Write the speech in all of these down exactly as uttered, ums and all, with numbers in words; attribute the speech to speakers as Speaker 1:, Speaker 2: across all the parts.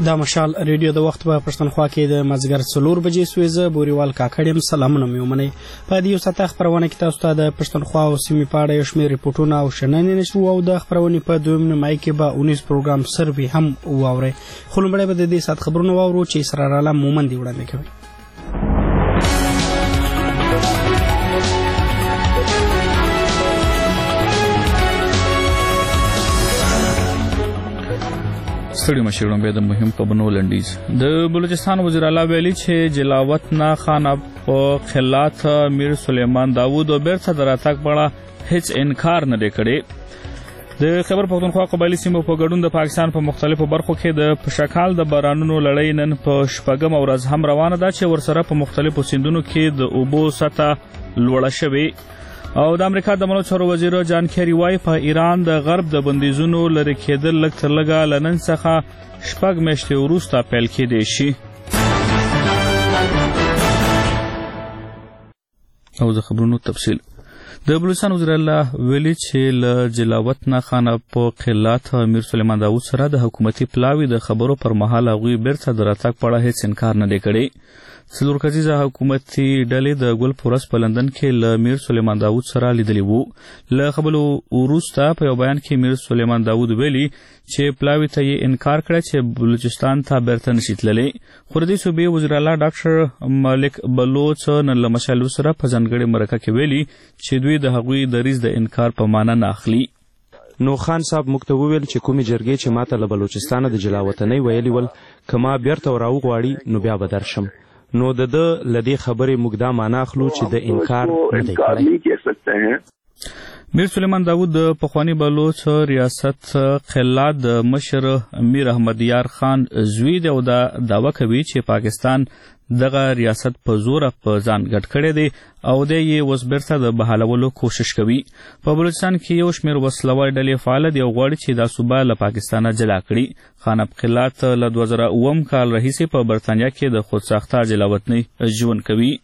Speaker 1: دا مشال ریډیو د وخت په پښتونخوا کې د مازدیګر څلور بجې سوې زه بوریوال کاکړ یم. سلامونه مې ومنئ. په دې یو ساعته خپرونه کې تاسو ته د پښتونخوا او سیمې په اړه یو شمېر ریپورټونه او شننې نشرو او د خپرونې په دویم نیمایي کې به اونیز پروګرام سروي هم واورئ. خو لومړی به د دې ساعت خبرونه واورو چې اسرار عالم مومند یې وړاندې کوي.
Speaker 2: ستړي مشرون به د مهم خبرونو لنډیز. د بلوچستان وزیر اعلی ویلي چې جلاوت نه خان په خلات میر سلیمان داوود او بیرته دراتک بړه هیڅ انکار نه کړي. د خبر پښتونخوا قبایلی سیمو په ګډون د پاکستان په مختلفو برخو کې د پشکال د بارانونو لړۍ نن په شپږم ورځ هم روانه ده چې ورسره په مختلفو سیندونو کې د اوبو سطح لوړه شوې. او د امریکا د ملي چارو وزیر جان کیری وایي په ایران د غرب د بندیزونو لرې کېدل لږ تر لږه له نن څخه شپږ میاشتې وروسته پیل کېدی شي. او د خبرونو تفصیل. د بلوچستان وزیر الله ویلي چې له جلاوت نه خان په خلات میر سلیمان داوود سره د حکومتي پلاوي د خبرو پر مهال هغوی بیرته د راتګ په اړه هیڅ انکار نه دی کړی. څلور کسیزه حکومتي ډلې د ګل پورس په لندن کې له میر سلیمان داوود سره لیدلي وو. له خبرو وروسته په یو بیان کې میر سلیمان داوود ویلي چې پلاوي ته یې انکار کړی چې بلوچستان ته بیرته نشي تللی. خو د دې صوبې وزیر اعلی ډاکټر ملک بلوچ نن له مشالو سره په ځانګړې مرکه کې ویلي چې دوی د هغوی دریځ د انکار په معنا نه اخلي.
Speaker 3: نو خان صاحب موږ ته وویل چې کومې جرګې چې ماته له بلوچستانه د جلاوطنۍ ویلي ول که ما بیرته راوغواړي نو بیا به درشم. نو د ده له دې خبرې موږ دا معنا اخلو چې د انکار نه دی کړی.
Speaker 2: میر سلیمان داوود د پخوانی بلوچ ریاست خلات د مشر میر احمد یار خان زوی دی او دا دعوه کوي چې پاکستان دغه ریاست په زور په ځان ګډ کړی دی او دی یې اوس بیرته د بحالولو کوشش کوي. په بلوچستان کې یو شمېر وسلوال ډلې فعاله دي او غواړي چې دا صوبه له پاکستانه جلا کړي. خان خلات له دوه زره اووم کال راهیسې په برطانیه کې د خودساخته جلاوطنۍ ژوند کوي.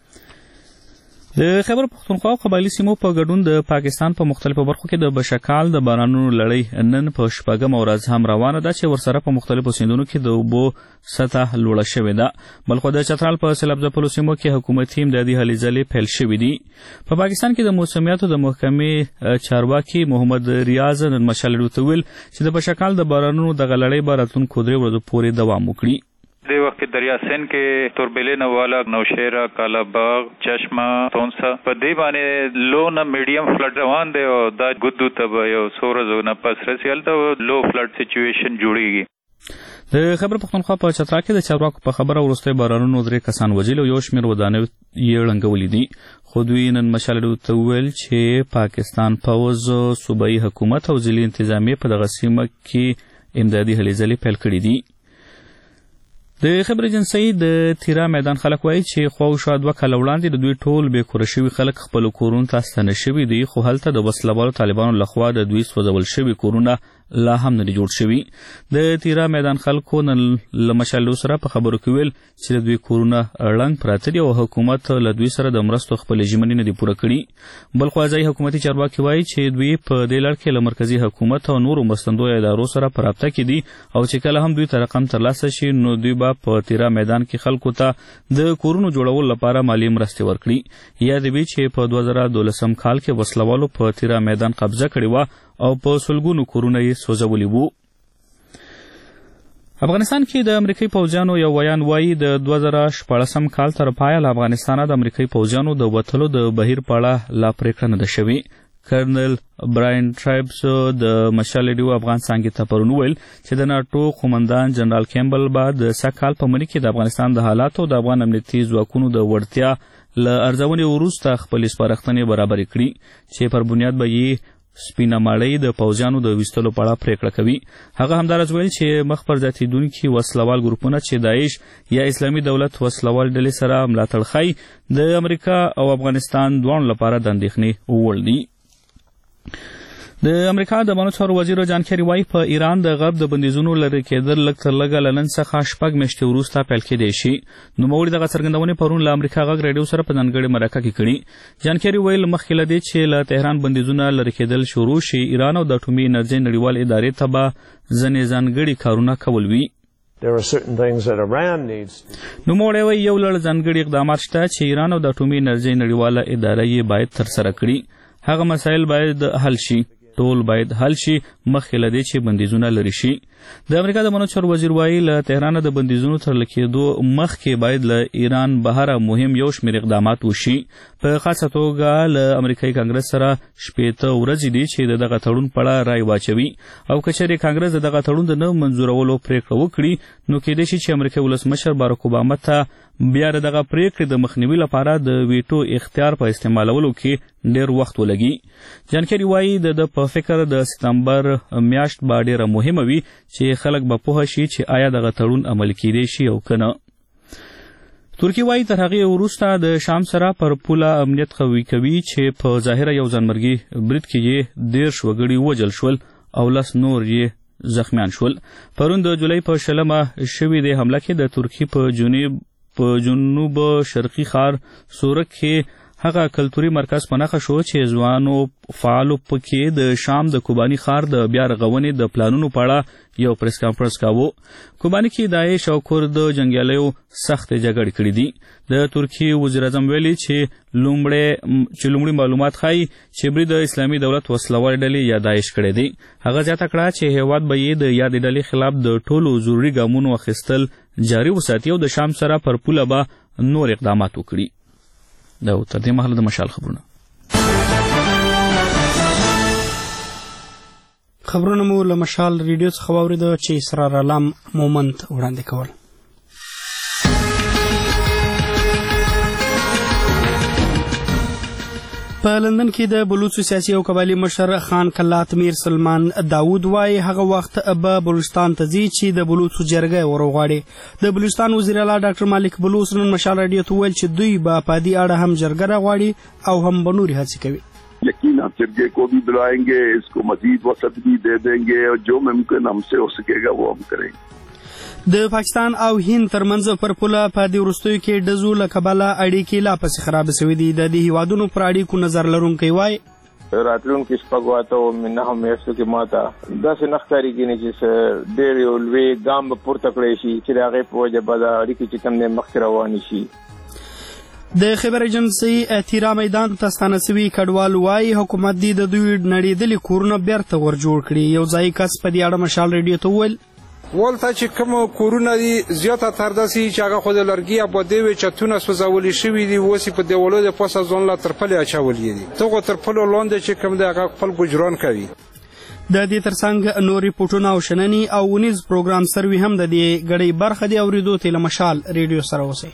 Speaker 2: د خیبر پښتونخوا قبایلی سیمو په ګډون د پاکستان په مختلفو برخو کې د بشکال د بارانونو لړۍ نن په شپږم ورځ هم روانه ده چې ورسره په مختلفو سیندونو کې د اوبو سطح لوړه شوې ده. بلخو د چترال په سیلاب ځپلو سیمو کې حکومتي امدادي هلې ځلې پیل شوې دي. په پاکستان کې د موسمیاتو د محکمې چارواکي محمد ریاض نن مشال ته ویل چې د بشکال د بارانونو دغه لړۍ به راتلونکو درې ورځو پورې دوام وکړي.
Speaker 4: دې وخت کې دریا سین کې توربېلې نواله نوشهره کالاباغ چشمه تونسا په دې باندې لو نه میډیم فلډ روان دی او دا ګدو ته یو څو ورځې نه پس رسېدل ته لو فلډ سچویشن جوړیږي.
Speaker 2: د خبر پښتونخوا په چترال کې د چارواکو په خبره وروسته بارانونو درې کسان وژلي او یو شمېر ودانۍ یې ړنګولي دي. خو دوی نن مشال ته وویل چې پاکستان پوځ صوبایي حکومت او ځلي انتظامیې په دغه سیمه کې امدادي هلې ځلې پیل کړي دي. د خبر ایجنسۍ د تیرا میدان خلک وایي چې خواوشا دوه کاله وړاندې د دوی ټول بې کوره شوي خلک خپلو کورونو ته ستانه شوي دي خو هلته د وسلوالو طالبانو لخوا د دوی سوځول شوي کورونه لا هم نه دي جوړ شوي. د تیرا میدان خلکو نن له مشالو سره په خبرو کې ویل چې د دوی کورونه ړنګ پراته دي او حکومت له دوی سره د مرستو خپلې ژمنې نه دي پوره کړي. بل خوا ځایي حکومتي چارواکي وایي چې دوی په دې لړ کې له مرکزي حکومت او نورو مرستندویه ادارو سره په رابطه کې دي او چې کله هم دوی ته رقم ترلاسه شي نو دوی به په تیرا میدان کې خلکو ته د کورونو جوړولو لپاره مالی مرستې ورکړي. یاد وي چې په دوه زره دولسم کال کې وسلوالو په تیرا میدان قبضه کړې وه او په سلګونو کورونه یې سوځولي وو. افغانستان کې د امریکایي پوځیانو یو ویان وایي د دوه زره شپاړسم کال تر پایه له افغانستانه د امریکایي پوځیانو د وتلو د بهیر په اړه لا پرېکړه نه ده شوې. کرنل براین ټرایبس د مشال ډیو افغان څانګې ته پرون وویل چې د ناټو قومندان جنرال کیمبل به د سږ کال په مني کې د افغانستان د حالاتو د افغان امنیتي ځواکونو د وړتیا له ارزونې وروسته خپلې سپارښتنې برابرې کړي چې پر بنیاد به یې سپینه ماړۍ د پوځیانو د ویستلو په اړه پرېکړه کوي. هغه همداراز ویل چې مخ پر زیاتېدونکي وسلوال ګروپونه چې داعش یا اسلامي دولت وسلوال ډلې سره ملاتړ ښایي د امریکا او افغانستان دواړو لپاره د اندېښنې وړ دي. د امریکا د بانو چارو وزیر جان کیری وایي په ایران د غرب د بندیزونو لرې کېدل لږ تر لږه له نن څخه شپږ میاشتې وروسته پیل کېدی شي. نوموړي دغه څرګندونې پرون له امریکا غږ راډیو سره په ځانګړې مرکه کې کړي. جان کیری ویل مخکې له دې چې له تهران بندیزونه لرې کېدل شروع شي ایران او د اټومي انرژۍ نړیوال ادارې ته به ځینې ځانګړي کارونه کول وي.
Speaker 5: There are certain things that Iran needs.
Speaker 2: نوموړی وایي یو لړ ځانګړي اقدامات شته چې ایران او د اټومي انرژۍ نړیواله اداره یې باید ترسره کړي. هغه مسایل باید حل شي، ټول باید حل شي مخکې له دې چې بندیزونه لرې شي. د امریکا د منو چارو وزیر وایي له تهرانه د بندیزونو تر لکېدو مخکې باید له ایران بهره مهم یو شمېر اقدامات وشي. په خاصه توګه له امریکایي کانګرس سره شپېته ورځې دي چې د دغه تړون په اړه رای واچوي او که چېرې کانګرس د دغه تړون د نه منظورولو پرېکړه وکړي نو کېدای شي چې امریکایي ولسمشر باراک اوباما ته بیا د دغه پرېکړې د مخنیوي لپاره د ویټو اختیار په استعمالولو کې ډېر وخت ولګي. جانکري وایي د ده په فکر د ستمبر میاشت به ډېره مهمه وي چې خلک به پوه شي چې آیا دغه تړون عملي کیدی شي او که نه. ترکیه وایي تر هغې وروسته د شام سره پر پوله امنیت قوي کوي چې په ظاهره یو ځانمرګي برید کې یې دېرش وګړي وژل شول او لس نور یې زخمیان شول. پرون د جولای په شلمه شوې د حمله کې د ترکیې په جنوب په جنوب شرقي ښار سورک کې هغه کلتوري مرکز په نښه شو چې ځوانو فعالو پکې د شام د کوباني ښار د بیا رغونې د پلانونو په اړه یو پریس کانفرنس کاوه. کوباني کې داعش او کورد جنګیالیو سختې جګړې کړې دي. د ترکیې وزیر اعظم ویلي چې لومړی چې لومړي معلومات ښایي چې برید د اسلامي دولت وسلوالې ډلې یا داعش کړی دی. هغه زیاته کړه چې هېواد به یې د یادې ډلې خلاف د ټولو ضروري ګامونو اخیستل جاري وساتي او د شام سره پر پوله به نور اقدامات وکړي. دا تر دې مهاله د مشال خبرونه
Speaker 1: خبرونه مو له مشال ریډیو څخه واورېده چې اسرار علام مومند وړاندې کول. په لندن کې د بلوچو سیاسي او قبایلي مشر خان کلات میر سلمان داود وایي هغه وخت به بلوچستان ته ځي چې د بلوچو جرګه وروغواړي. د بلوچستان وزیر اعلی ډاکټر مالک بلوچ نن مشال رادیو ته وویل چې دوی به په دې اړه هم جرګه راغواړي او هم به نورې هڅې کوي.
Speaker 6: یقینا جرگے کو بھی بلائیں گے، اس کو مزید وسعت بھی دے دیں گے اور جو ممکن ہم سے ہو سکے گا وہ ہم کریں گے.
Speaker 1: د پاکستان او هند ترمنځ پر پوله په دې وروستیو کې ډزو له کبله اړیکې لا پسې خرابې سوي دي. د دې هیوادونو پر اړیکو نظر لرونکی وایي
Speaker 7: راتلونکي شپږو اتو نهو میاشتو کې ماته داسې نه ښکارېږي چې ډېر یو لوی ګام به پورته کړی شي چې د هغې په وجه به دا اړیکې چې کوم دی مخکې روانې شي.
Speaker 1: د خبر ایجنسۍ تیرا میدان ته ستانه سوي کډوال وایي حکومت دې د دوی نړېدلي کورونه بیرته ور جوړ کړي. یو ځایي کس په دې اړه مشال ریډیو ته وویل
Speaker 8: ولته چې کوم کورونه دي زیاته تر داسې چې هغه خو د لرګي آبادۍ وي چتونه سوځولي شوي دي اوس یې په دیوالو د پاسه ځان لا ترپلې اچولي دي. دغو ترپلو لاندې چې کوم دی هغه خپل ګجران کوي.
Speaker 1: د دې ترڅنګ نور ریپورټونه او شننې او ونیز پروګرام سروي هم د دې ګړۍ برخه دي. اورېدو ته له مشال ریډیو سره اوسئ.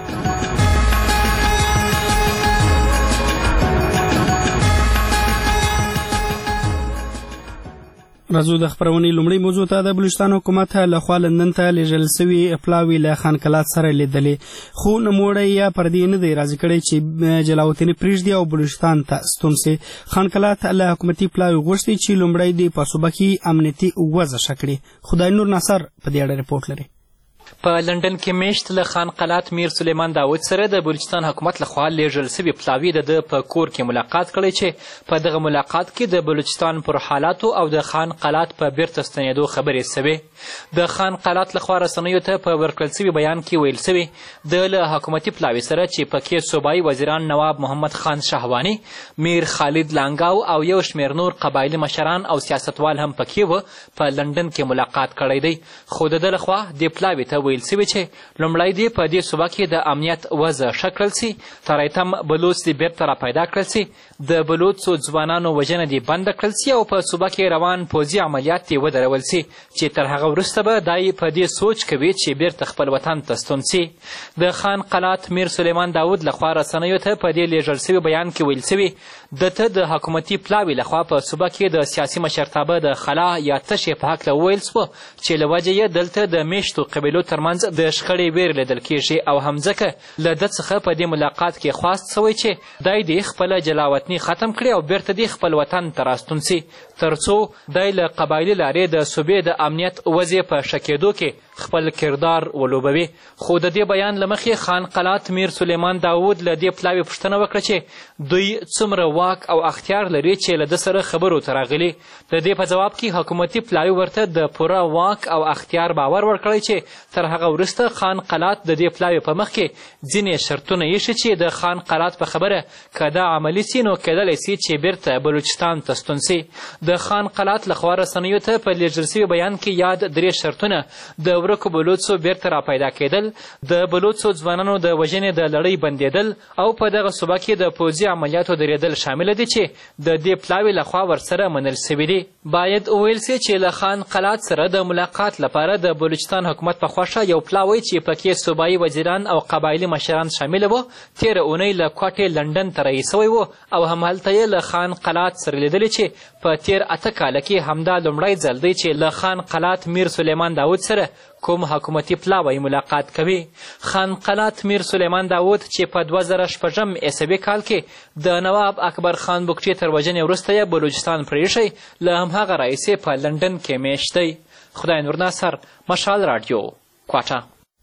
Speaker 1: راځو د خبرونې لومړۍ موضوع ته. د بلوچستان حکومت لخوا لندن ته لیږل سوي پلاوي له خان کلات سره لیدلې، خو نوموړی یې پر دې نه دی راضي کړی چې جلاوطني پرېږدي او بلوچستان ته ستون سي. خان کلات له حکومتي پلاوي غوښتي چې لومړی دې په صوبه کې امنیتي وضع ښه کړي. خدای نور ناصر په دې اړه رپورټ لري.
Speaker 9: په لندن کې میشت له خان قلات میر سلیمان داود سره د بلوچستان حکومت لخوا لیږل سوي پلاوي د ده په کور کې ملاقات کړی چې په دغه ملاقات کې د بلوچستان پر حالاتو او د خان قلات په بیرته ستنېدو خبرې سوې. د خان قلات لخوا رسنیو ته په ورکړل سوي بیان کې ویل سوي د له حکومتي پلاوي سره چې پکې صوبایي وزیران نواب محمد خان شهواني، میر خالد لانګاو او یو شمېر نور قبایلي مشران او سیاستوال هم پکې وه په لندن کې ملاقات کړی دی. خو د ده لخوا دې پلاوي ته ویل سوي چې لومړی دې په دې صوبه کې د امنیت وضع ښه کړل سي، ترایتم بلوچ دې بیرته راپیدا کړل سي، د بلوچو ځوانانو وژنه دې بنده کړل سي او په صوبه کې روان پوځي عملیات دې ودرول سي چې تر هغه وروسته به دا یې په دې سوچ کوي چې بیرته خپل وطن ته ستون سي. د خان قلات میر سلیمان داود لخوا رسنیو ته په دې لیږل سوي بیان کې ویل سوي د ته د حکومتي پلاوي لخوا په صوبه کې د سیاسي مشرتابه د خلا یا تشې په هکله وویل سوه چې له وجې یې دلته د میشتو قبیلو ترمنځ د شخړې ویر لیدل کیږي او همځکه له ده څخه په دې ملاقات کې خواست سوی چې دی دې خپله جلاوطني ختم کړي او بیرته دې خپل وطن ته راستون سي تر څو دی له قبایلي لارې د صوبې د امنیت وضع په ښه کېدو کې خپل کردار ولوبوي. خو د دې بیان له مخې خان قلات میر سلیمان داود له دې پلاوي پوښتنه وکړه چې دوی څومره واک او اختیار لري چې له ده سره خبرو ته راغلي. د دې په ځواب کې حکومتي پلاوي ورته د پوره واک او اختیار باور ورکړی چې تر هغه وروسته خان قلات د دې پلاوي په مخ کې ځینې شرطونه ایښي چې د خان قلات په خبره که دا عملي سي نو کیدلی سي چې بیرته بلوچستان ته ستون سي. د خان قلات لخوا رسنیو ته په لیږل سوي بیان کې یاد درې شرطونه د ورکو بلوڅو بیرته راپیدا کېدل، د بلوڅو ځوانانو د وژنې د لړۍ بندېدل او په دغه صوبه کې د پوځي عملیاتو درېدل شامله دي چې د دې پلاوي لخوا ورسره منل سوي دي. باید وویل سي چې له خان قلات سره د ملاقات لپاره د بلوچستان حکومت په خوښه یو پلاوی چې پکې صوبایي وزیران او قبایلي مشران شامله وو تېره اونۍ له کوټې لندن ته رهي سوی و او همهلته یې له خان قلات سره لیدلي چې په تېر اته کاله کې همدا لومړی ځل دی چې له خان قلات میر سلیمان داود سره کوم حکومتي پلاوی ملاقات کوي. خان قلات میر سلیمان داود چې په دوه زره شپږم عیسوي کال کې د نواب اکبر خان بګټي تر وژنې وروسته یې بلوچستان پرېښی، له همهغه راهیسې په لندن کې میشت دی. خدای نور ناصر، مشال راډیو، کوټه.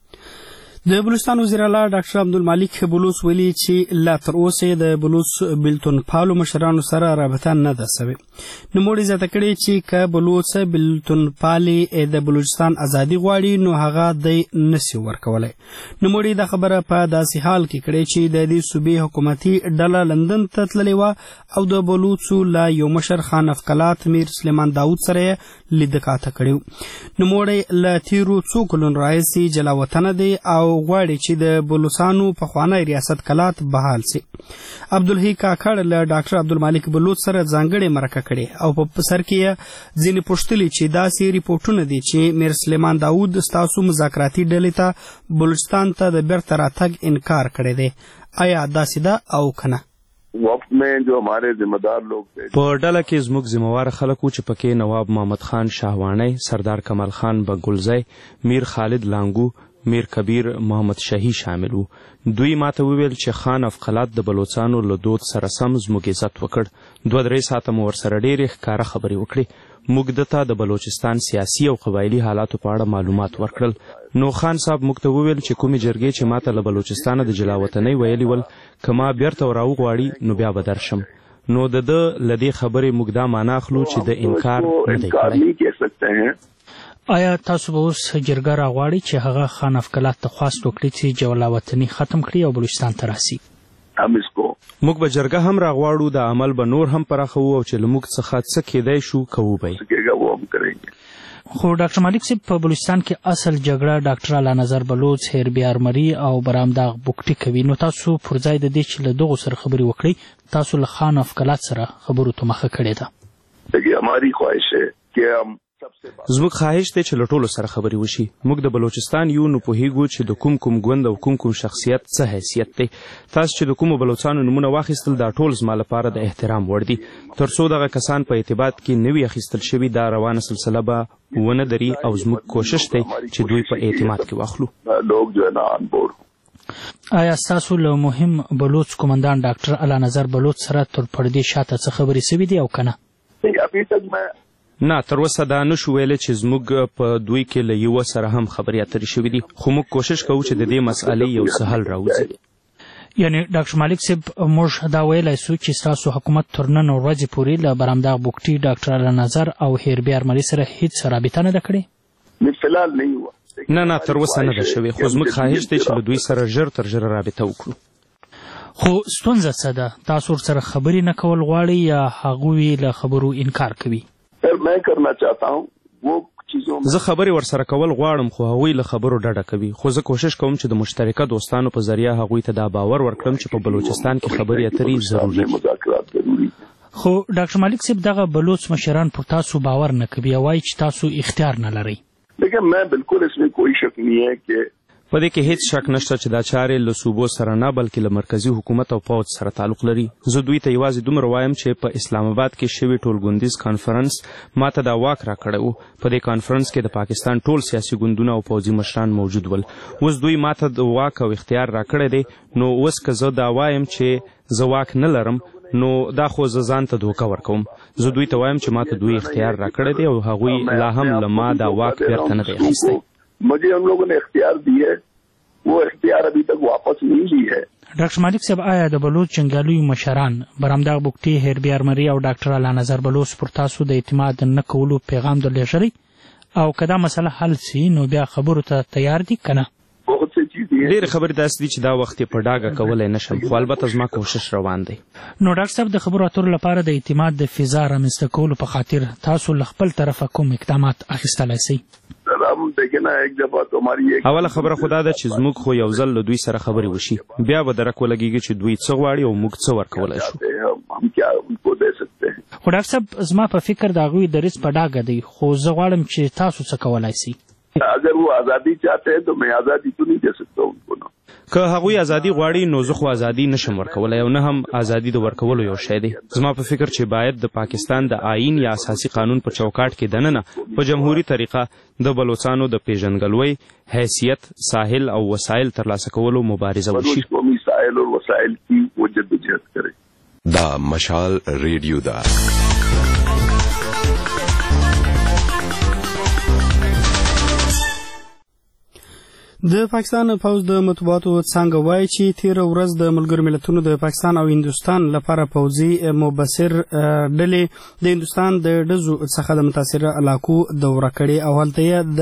Speaker 1: د بلوچستان وزیر اعلی ډاکټر عبدالمالک بلوڅ ویلي چې لا تر اوسه د بلوڅ بیلتون پالو مشرانو سره رابطه نه ده سوې. نوموړي زیاته کړې چې که بلوڅ بیلتون پالي د بلوچستان ازادي غواړي نو هغه دی نسي ورکولی. نوموړي دا خبره په داسې حال کې کړې چې د دې صوبې حکومتي ډله لندن ته تللې وه او د بلوڅو له یو مشر خان افقلات میر سلیمان داود سره یې لیدکاته کړي. نوموړی له تیرو څو کلونو راهیسې جلا وطنه دی او غواړي چې د بلوڅانو پخوانی ریاست کلات بحال سي. عبدالحی کاکړ له ډاکټر عبدالمالک بلوڅ سره ځانګړې مرکه کړې او په سر کې یې ځینې پوښتلي چې داسې ریپورټونه دي چې میر سلیمان داود ستاسو مذاکراتي ډلې ته بلوچستان ته د بیرته راتګ انکار کړی دی. آیا داسې ده او که نه؟
Speaker 6: وقت میں جو ہمارے ذمہ دار لوگ تھے
Speaker 3: په ډله کې زموږ ذمہوار خلک وو چې پکې نواب محمد خان شاهوانی، سردار کمال خان بګلزی، میر خالد لانګو، میر کبیر محمد شاهی شامل وو. دوی ماته وویل چې خان افقلات د بلوڅانو له دود سره سم زموږ عزت وکړ. دوه درې ساعته مو ورسره ډېرې ښکاره خبرې وکړې. موږ دته د بلوچستان سیاسي او قبایلي حالاتو په اړه معلومات ورکړل. نو خان صاحب موږ ته وویل چې کومې جرګې چې ماته له بلوچستانه د جلا وطنۍ ویلي ول که ما بیرته وراوغواړي نو بیا به درشم. نو د ده له دې خبرې موږ دا معنا اخلو چې د انکار نه دی کړی.
Speaker 10: آیا تاسو به اوس جرګه راغواړئ چې هغه خان افقلات ته خواست وکړي چې جلا وطني ختم کړي او بلوچستان ته راسي؟
Speaker 3: موږ به جرګه هم راغواړو، د عمل به نور هم پراخوو او چې له موږ څخه څه کیدای شو کوو به یې.
Speaker 10: خو ډاکټر مالک صاحب په بلوچستان کې اصل جګړه ډاکټر اعلی نظر بلوڅ، هیربي ارمري او برامداغ بوکټي کوي. نو تاسو پر ځای د دې چې له دغو سره خبرې وکړئ تاسو له خان افقلات سره خبرو ته مخه کړې
Speaker 6: ده.
Speaker 3: زموږ خواهش دی چې له ټولو سره خبرې وشي. موږ د بلوچستان یو نو پوهیږو چې د کوم کوم ګوند او کوم کوم شخصیت څه حیثیت دی. تاسو چې د کومو بلوڅانو نومونه واخیستل دا ټول زما لپاره د احترام وړ دي. تر څو دغه کسان په اعتبار کې نه وي اخیستل شوي دا روانه سلسله به ونه دري او زموږ کوشش دی چې دوی په اعتماد کې واخلو.
Speaker 10: آیا ستاسو له مهم بلوڅ قومندان ډاکټر اعلی نظر بلوڅ سره تر پردې شاته څه خبرې سوي دي او که نه؟
Speaker 3: نه، تر اوسه دا نشو ویلی چې زموږ په دوی کې له یوه سره هم خبرې اترې شوي دي، خو موږ کوشش کوو چې د دې مسئلې یو څه حل راوځي.
Speaker 10: یعنې ډاکټر مالک صاحب موږ دا ویلی سو چې ستاسو حکومت تر نن ورځې پورې له برامداغ بوکټي، ډاکټر اعلی نظر او هیربي ارمري سره هیڅ رابطه نه ده کړې؟
Speaker 3: نه نه، تر اوسه نه ده شوې، خو زموږ خواهش دی چې له دوی سره ژر تر ژره رابطه وکړو.
Speaker 10: خو ستونزه څه ده؟ تاسو ورسره خبرې نه کول غواړئ یا هغوی له خبرو انکار کوي؟
Speaker 3: زه خبرې ورسره کول غواړم خو هغوی له خبرو ډډه کوي. خو زه کوشش کوم چې د مشترکه دوستانو په ذریعه هغوی ته دا باور ورکړم چې په بلوچستان کې خبرې اترې ضروري دي.
Speaker 10: خو ډاکټر مالک صاحب دغه بلوڅ مشران پر تاسو باور نه کوي او وایي چې تاسو اختیار نه لرئ.
Speaker 3: په دې کې هیڅ شک نشته چې دا چارې له صوبو سره نه بلکې له مرکزي حکومت او پوځ سره تعلق لري. زه دوی ته یوازې دومره وایم چې په اسلام آباد کې شوي ټولګوندیز کانفرنس ماته دا واک راکړی و. په دې کانفرنس کې د پاکستان ټول سیاسي ګوندونه او پوځي مشران موجود ول. اوس دوی ماته د واک او اختیار راکړی دی. نو اوس که زه دا وایم چې زه واک نه لرم نو دا خو زه ځان ته دوکه ورکوم. زه دوی ته وایم چې ماته دوی اختیار راکړی دی او هغوی لا هم له ما دا واک بیرته نه دی اخیستی.
Speaker 6: मुझे उन लोगों ने इख्तियार दी है, वो इख्तियार अभी तक वापस नहीं ली है.
Speaker 10: ډاکټر مالک صاحب آیا د بلوچ جنګیالیو مشران برامداغ بوکټي، هیربي ارمري او ډاکټر الله نظر بلوچ پر تاسو د اعتماد نه کولو پیغام درلېږلی او که دا مسله حل سي نو بیا خبرو ته تیار دي که نه؟
Speaker 3: ډېرې خبرې داسې دي چې دا وخت یې په ډاګه کولی نه شم، خو البته زما کوشش روان دی.
Speaker 10: نو ډاکټر صاحب د خبرو اترو لپاره د اعتماد د فضا رامنځته کولو په خاطر تاسو له خپل طرفه کوم اقدامات اخیستلی سئ؟
Speaker 3: اوله خبره خو دا ده چې زموږ خو یو ځل له دوی سره خبرې وشي، بیا به درک ولګېږي چې دوی څه غواړي او موږ څه ورکولی شو.
Speaker 10: خو ډاکټر صاحب زما په فکر د هغوی دریځ په ډاګه دی، خو زه غواړم چې تاسو څه کولی سئ.
Speaker 6: اگر وہ آزادی چاہتے ہیں تو میں آزادی تو نہیں دے سکتا ان کو.
Speaker 3: که هغوی ازادي غواړي نو زه خو ازادي نشم ورکولی او نه هم ازادي د ورکولو یو شی دی. زما په فکر چې باید د پاکستان د آئین یا اساسي قانون په چوکاټ کې دننه په جمهوري طریقه د بلوچستانو د پیژندګلوۍ، حیثیت، ساحل او وسایل ترلاسه کولو مبارزه وشي.
Speaker 6: قومي ساحل اور وسائل کی وہ جدوجہد کرے.
Speaker 11: دا مشال ریډیو دا
Speaker 1: د پاکستان پوځ د مطبوعاتو څانګه وایي چې تېره ورځ د ملګرو ملتونو د پاکستان او هندوستان لپاره پوځي مبصر ډلې د هندوستان د ډزو څخه د متاثره علاقو دوره کړې او هلته یې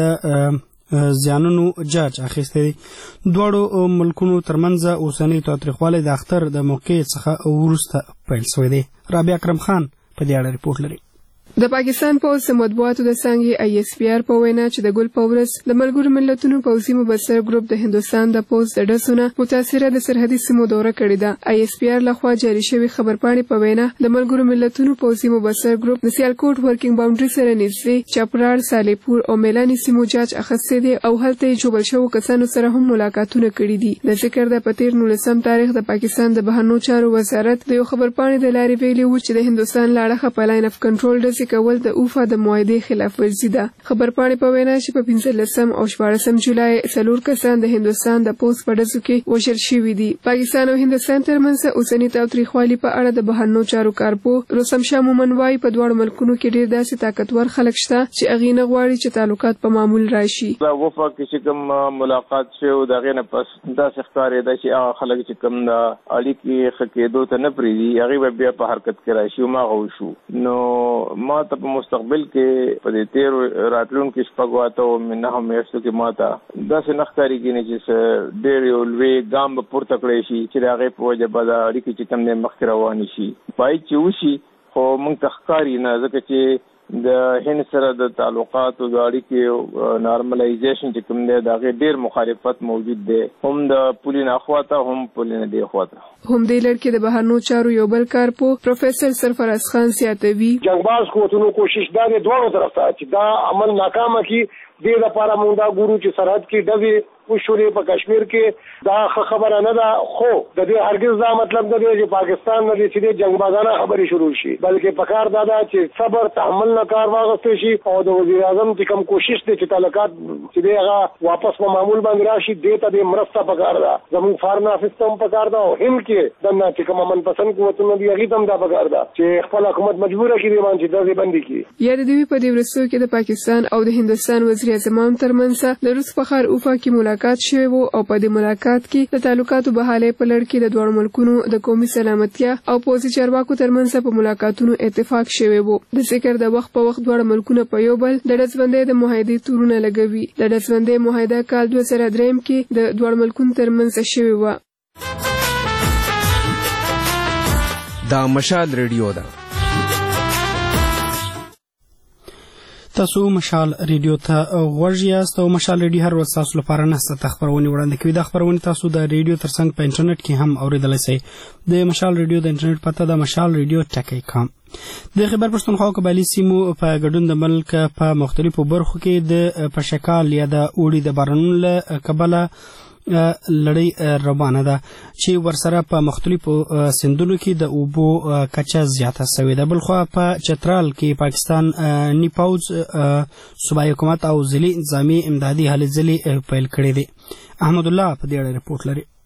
Speaker 1: د زیانونو جاج اخیستی دی. دواړو ملکونو ترمنځ اوسنی تاوتریخوالی د اختر د موقع څخه وروسته پیل شوی دی. رابعه اکرم خان په دې اړه ریپورټ لري.
Speaker 12: د پاکستان پوځ د مطبوعاتو د څانګې آی ایس پی آر په وینا چې د ګل په ورځ د ملګرو ملتونو پوځي مبصر ګروپ د هندوستان د پوځ د ډزو نه متاثره د سرحدي سیمو دوره کړې ده. آی ایس پی آر لخوا جاري شوې خبرپاڼې په وینا د ملګرو ملتونو پوځي مبصر ګروپ د سیالکوټ ورکینګ باونډري سره نږدې چپراړ، سالیپور او میلاني سیمو جاج اخیستی دی او هلته یې ژوبل شوو کسانو سره هم ملاقاتونه کړي دي. د ذکر د په تېر نولسم تاریخ د پاکستان د بهرنیو چارو وزارت د یو خبرپاڼې د لارې ویلي و چې د هندوستان له اړخه په لاین اف کنټرول ډزې کول د اوفا د معاهدې خلاف ورزي ده. خبرپاڼې په وینا چې په پنځلسم او شپاړسم جولای څلور کسان د هندوستان د پوځ په ډزو کې وژل شوي دي. پاکستان او هندوستان ترمنځ اوسني تاوتریخوالي په اړه د بهرنیو چارو کارپو رستم شاه مومن وایي په دواړو ملکونو کې ډېر داسې طاقتور خلک شته چې هغوی نه غواړي چې تعلقات په معمول راشي.
Speaker 7: دا وفا کې چې کوم ملاقات شوی د هغې نه پس داسې ښکارېده چې هغه خلک چې کوم د اړیکې ښه کېدو ته نه پرېږدي هغوی به بیا په حرکت کې راشي. هماغه وشو. نو ما ته په مستقبل کې په دې تېرو راتلونکو شپږو اتو نهو میاشتو کې ما ته داسې نه ښکارېږي چې ډېر یو لوی ګام به پورته کړی شي چې د هغې په وجه به دا اړیکې چې کوم دی مخکې روانې شي. باید چې وشي خو موږ ته ښکاري نه، ځکه چې د هند سره د تعلقاتو د اړیکې نارملایزیشن چې کوم دی د هغې ډېر مخالفت موجود دی، هم د پولې نه خواته هم پولې نه دې خواته.
Speaker 12: هم دې لړ کې د بهرنیو چارو یو بل کارپو پروفیسر سرفراز خان زیاتوي
Speaker 13: جنگباز قوتونو کوشش دا دی دواړو طرف ته چې دا عمل ناکامه کړي. دې لپاره موږ دا ګورو چې سرحد کې ډزې وشولې په کشمیر کې دا خبره نه ده، خو د دې هرګز دا مطلب نه دی چې پاکستان نه دې چې جنگبازانه خبرې شروع شي، بلکې پکار دا ده چې صبر تحمل نه کار واغستې شي او د وزیر اعظم چې کوم کوشش دی چې تعلقات چې دی هغه واپس په معمول باندې راشي، دې ته دې مرسته پکار ده. زموږ فارن افیس ته هم پکار ده او هند کې دنه چې کوم امن پسند قوتونه دي هغې ته هم دا پکار ده چې خپل حکومت مجبوره کړي باندې چې ډزې بندې کړي.
Speaker 12: یا د دوی په دې وروستیو کې د پاکستان او د هندوستان وزیر اعظمان ترمنځ د روس په ښار اوفا کې ملاقات شوی و او په دې ملاقات کې د تعلقاتو بحالۍ په لړ کې د دواړو ملکونو د قومي سلامتیا او پوځي چارواکو ترمنځ په ملاقاتونو اتفاق شوی و. د ذکر د وخت په وخت دواړه ملکونه په یو بل د ډزبندۍ د معاهدې تورونه لګوي. د ډزبندۍ معاهده کال دوه زره دریم کې د دواړو ملکونو ترمنځ شوې وه.
Speaker 14: دا مشال ریډیو ده.
Speaker 1: تاسو مشال ریډیو ته غوږ یاست او مشال ریډیو هر ورځ تاسو لپاره نهه خپرونې وړاندې کوي. دا خپرونې تاسو د ریډیو ترڅنګ په انټرنیټ کې هم اوریدلی شئ. د مشال ریډیو د انټرنیټ پته د مشال ریډیو ټکی کام. د خیبر پښتونخوا او قبایلي سیمو په ګډون د ملک په مختلفو برخو کې د پشکال یا د اوړي د بارانونو له کبله لړۍ روانه ده چې ورسره په مختلفو سیندونو کې د اوبو کچه زیاته شوې ده. بلخوا په چترال کې پاکستاني پوځ صوبایي حکومت او ضلعي نظامي امدادي هلې ځلې پیل کړې دي. احمد الله په دې اړه ریپورټ لري.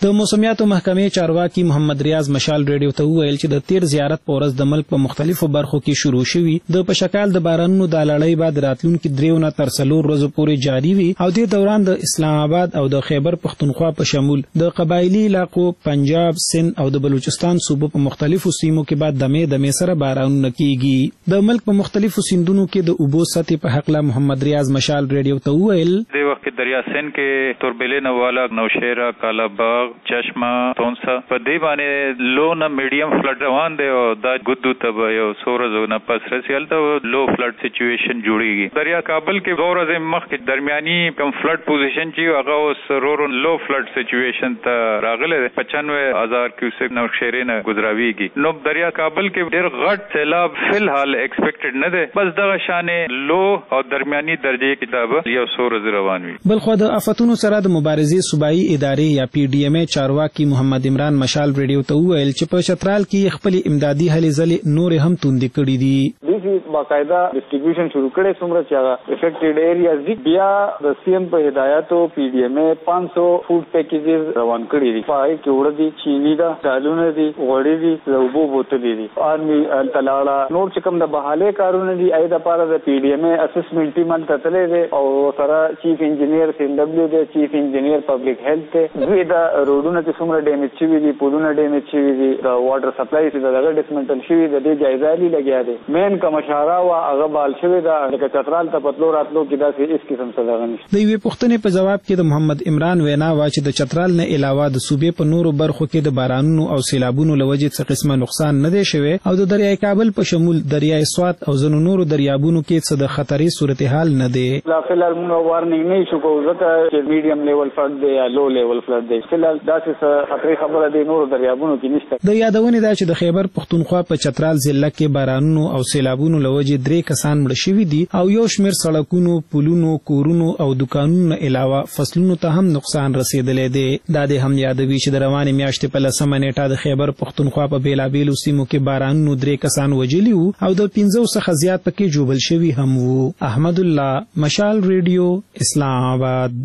Speaker 1: د موسمیاتو محکمې چارواکي محمد ریاض مشال ریډیو ته وویل چې د تیر زیارت په ورځ د ملک په مختلفو برخو کې شروع شوي د په شکال د بارانونو د لړۍ بعد راتلونکي دریو نه تر څلور ورځو پورې جاري وي او دې دوران د اسلام آباد او د خیبر پختونخوا په شمول د قبایلی علاقو پنجاب سند او د بلوچستان صوبو په مختلفو سیمو کې بعد دمه دمه سره بارانونه کیږي د ملک په مختلفو سیندونو کې د اوبو سطح په حق له محمد ریاض مشال ریډیو ته وویل
Speaker 4: د وخت دریا سند کې توربلې نوالا نوشهرا کالاباغ چشمه تونسا په دې باندې لو نه میډیم فلډ روان دی او دا ګدو ته یو سورزو نه پس رسیل ته لو فلډ سچويشن جوړیږي دریا کابل کې دوه ورځې مخکې درمیاني کم فلډ پوزیشن چې هغه اوس رورو لو فلډ سچويشن ته راغله پچانوے هزار کیوسک نوشهرې نه گزراویږي نو دریا کابل کې ډېر غټ سیلاب فلحال ایکسپیکټډ نه دی بس دغه شانې لو او درمیاني درجه کتاب یو سورز روان وي
Speaker 1: بلخو د آفتونو سره د مبارزې صوبایي ادارې یا پی ډی ایم ای چارواکي محمد عمران مشال ریډیو ته وویل چې په چترال کې خپل امدادي هلې ځلې نور هم توندې کړې دي
Speaker 15: دې باقاعده ډیسټریبیوشن شروع کړي څومره چې هغه افیکټډ ایریاز دي بیا د سی ایم په هدایتو پی ډی ایم ای پانچ سو فوډ پیکیجز روان کړي دي پای کې وړ دي چینی دا دالونه دي غوړي دي لوبو بوتلې دي ارمي تلاړه نور چې کوم د بحاله کارونه دي اې د پاره د پی ډی ایم ای اسسمنټ ټیم تللې دي او سره چیف انجینیر سین دبليو دی چیف انجینیر پبلک هیلث ته دوی دا روډونه چې څومره ډیمیج شوي دي پولونه ډیمیج شوي دي د واټر سپلای چې دغه ډسمنټل شوي د دې جایزه لګیا دي مین کوم اشاره وا هغه بال شوي دا د چترال ته پتلو راتلو کې دا چې اس قسم څه دغه نشته
Speaker 1: د یوې پوښتنې په جواب کې د محمد عمران وینا وا چې د چترال نه علاوه د صوبې په نورو برخو کې د بارانونو او سیلابونو لوجې څه قسمه نقصان نه دی شوی او د دریای کابل په شمول دریای سوات او ځینو نورو دریابونو کې څه د خطرې صورتحال نه دی
Speaker 15: لا فلال موږ وارنینګ نه شو کوو ځکه چې میډیم لیول فلډ دی یا لو لیول فلډ دی فلال داسې څه خطرې خبره دی نورو دریابونو کې نشته
Speaker 1: د یادونې دا چې د خیبر پختونخوا په چترال ضلع کې بارانونو او سیلابونو لوجې درې کسان مړه شوي دي او یو شمېر سړکونو پلونو کورونو او دکانونو علاوه فصلونو ته هم نقصان رسیدلی دی دا د هم یادوي چې د روانې میاشتې په لسمه نیټه د خیبر پختونخوا په بیلابیلو سیمو کې بارانونو درې کسان وژلي وو او د پنځو څخه زیات پکې ژوبل شوي هم وو احمد الله مشال ریډیو اسلام آباد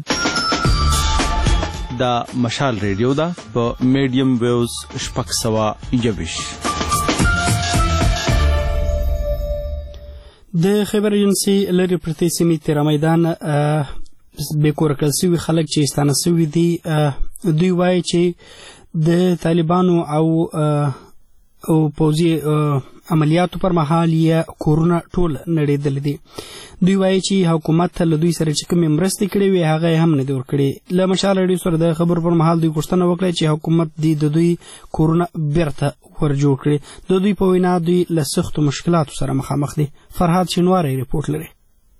Speaker 16: دا مشال ریډیو دا په میډیم ویوز شپږ سوه یویش
Speaker 1: د خیبر ایجنسي لرې پرتې سیمې تیرا میدان بېکوره کړل سوي خلک چې ستانه سوي دي دوی وایي چې د طالبانو او او پوځي عملیاتو پر مهال یې کورونه ټول نړېدلي دي دوی وایي چې حکومت له دوی سره چې کومې مرستې کړې وي هغه هم نه دي ورکړې له مشال ریډیو سره د خبرو پر مهال دوی غوښتنه وکړه چې حکومت دې د دوی کورونه بیرته ور جوړ کړي د دوی په وینا دوی له سختو مشکلاتو سره مخامخ دي فرهاد شینواری ریپورټ لري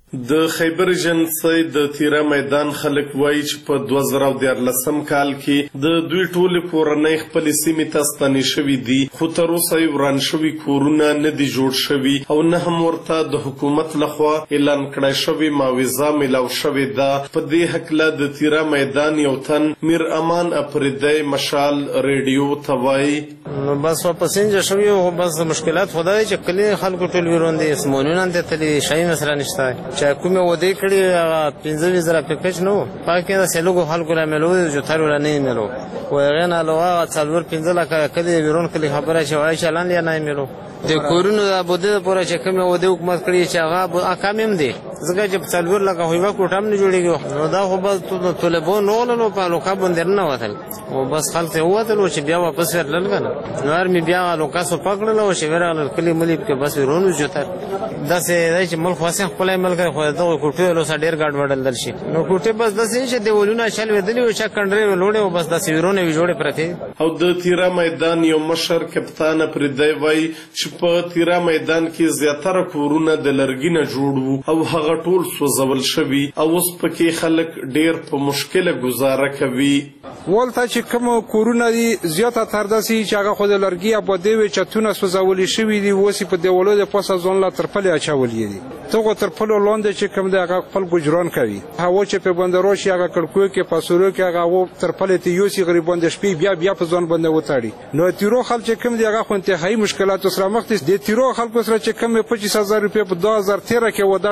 Speaker 17: د خیبر ایجنسۍ د تیرا میدان خلک وایي چې په دوه زره دیارلسم کال کې د دوی ټولې کورنۍ خپلې سیمې ته ستنې شوي دي خو تر اوسه یې وران شوي کورونه نه دي جوړ شوي او نه هم ورته د حکومت لخوا اعلان کړی شوې معاوضه میلاو شوې ده په دې هکله د تیرا میدان یو تن میر امان اپریدی مشال ریډیو ته وایي
Speaker 18: بس واپس اینجا شوي خو بس مشکلات خدای چې کلي خلکو ټول ویرون دي اسمونونه ته تللي شی مثلا نشته چې کومه ودی کړي هغه پنځه زره پیکج نو پاکه د سلوګو خلکو لا ملو جو تر ولا نه ملو وغینا لوغه څلور پنځه لکه کلی ویرون کلی خبره شوی چلان یا نه ملو د کورونو د بده پورا چې کومه ودی حکومت کړی چې هغه احکام هم دي ځکه چې څلور لکه هیوا کوټام نه جوړیږي نو دا خو بس طلبو نو نو په لوکا باندې نه وتل او بس خلک وته چې بیا واپس ورلل کنه نو ارمي بیا لوکا سو پکړل او چې ورغل کلی ملي کې بس ورونو جوتر دا سه چې ملک خاصه خپل عمل کوي خو دا کوټه له سړیر ګډ وډل دل شي نو کوټه بس د سې چې دیولونه شل ودلی او چې کنډري ولوړې او بس د سیورونه وی جوړې پرته
Speaker 17: او د تیرا میدان یو مشر کپتان پردی وای چې په تیرا میدان کې زیاتره کورونه د لرګي نه جوړ وو او هغه ټول سوځول شوي او اوس پکې خلک ډیر په مشکله گزاره کوي
Speaker 8: ولته چې کوم کورونه دي زیاته تر داسي چې هغه خو د لرګي ابو دی چتونه سوځول شوي دي وسی په دیولو د پاسه ځون لا ترپلې اچولې دي ته تر پلو لاندې چې کوم دی هغه خپل ګجران کوي هوا چې په بندرو شي هغه کړکوي کې پاسورو کې هغه تر پلې ته یو سی غریبان د شپې بیا بیا په ځون باندې وتاړي نو تیرو خلک چې کوم دی هغه خو انتهایی مشکلات سره مخ دي د تیرو خلکو سره چې کوم پچیس هزار روپۍ په دوه هزار تیره کې ودا شوی او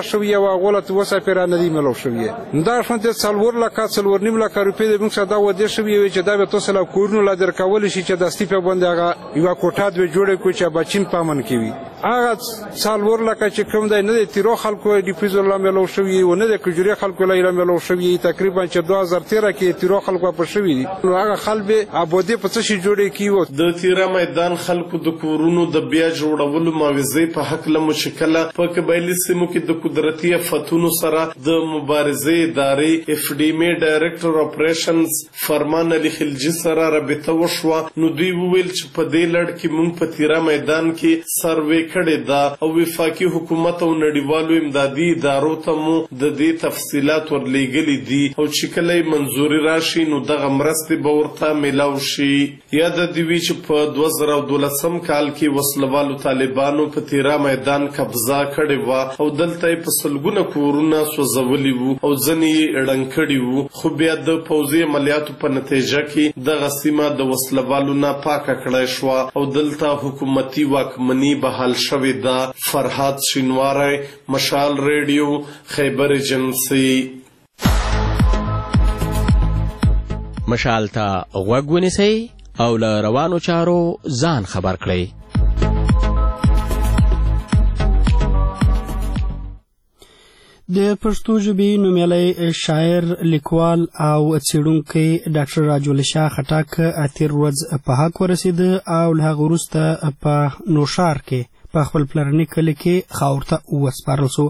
Speaker 8: او هغه ته وسه پیرانه دی ملو شوی دا شونته څلور لکه څلور نیم لکه روپۍ د موږ صدا ودې شوی وي چې دا به تاسو له کورونو لا درکول شي چې د استیپه باندې هغه یو کوټه د جوړې کو چې بچین پامن کوي هغه څلور لکه چې کوم دی نه د تیرو خلکو ډیفیوز الله ملو شوی و نه د کجوري خلکو لا ملو شوی تقریبا چې دوه هزار تیرہ کې تیرو خلکو په شوی دي نو هغه خلک ابودي په څه شي جوړې کیو
Speaker 17: د تیرا میدان خلکو د کورونو د بیا جوړولو معاوضه په حق له مشکله په قبایلی سیمو کې د قدرتي فتونو سره د مبارزه ادارې اف ډی ام ډایریکټر اپریشنز فرمان علي خلجی سره رابطه وشوه نو دوی وویل چې په دې لړ کې موږ په تیرا میدان کې سروې کړې ده او وفاقي حکومت او نړیوالو امدادي ادارو ته مو د دې تفصيلات ورلېږلي دي او چې کله منځوري راشي نو دغه مرستې به ورته میلاو شي یا د دې چې په دوه زره دولسم کال کې وسلوالو طالبانو په تیرا میدان قبضه کړې و او دلته په سلګونه کورونه سوځولي وو او ځنې ړنګ کړي وو خو بیا د پوځي عملیاتو په نتیجه کې دغه سیمه د وسلوالو نه پاکه کړای شوه او دلته حکومتي واکمني بحال شوې ده. فرهاد شینواری، مشال ریډیو، خیبر ایجنسی.
Speaker 19: مشال ته غوږ ونیسئ او له روانو چارو ځان خبر کړئ.
Speaker 1: د پښتو ژبې نومیالی شاعر، لیکوال او څېړونکی ډاکټر راجولی شاه خټک اتیر ورځ په حق ورسېده او له هغه وروسته په نوشار کې په خپل پلرني کلي کې خاورو ته وسپارل سو.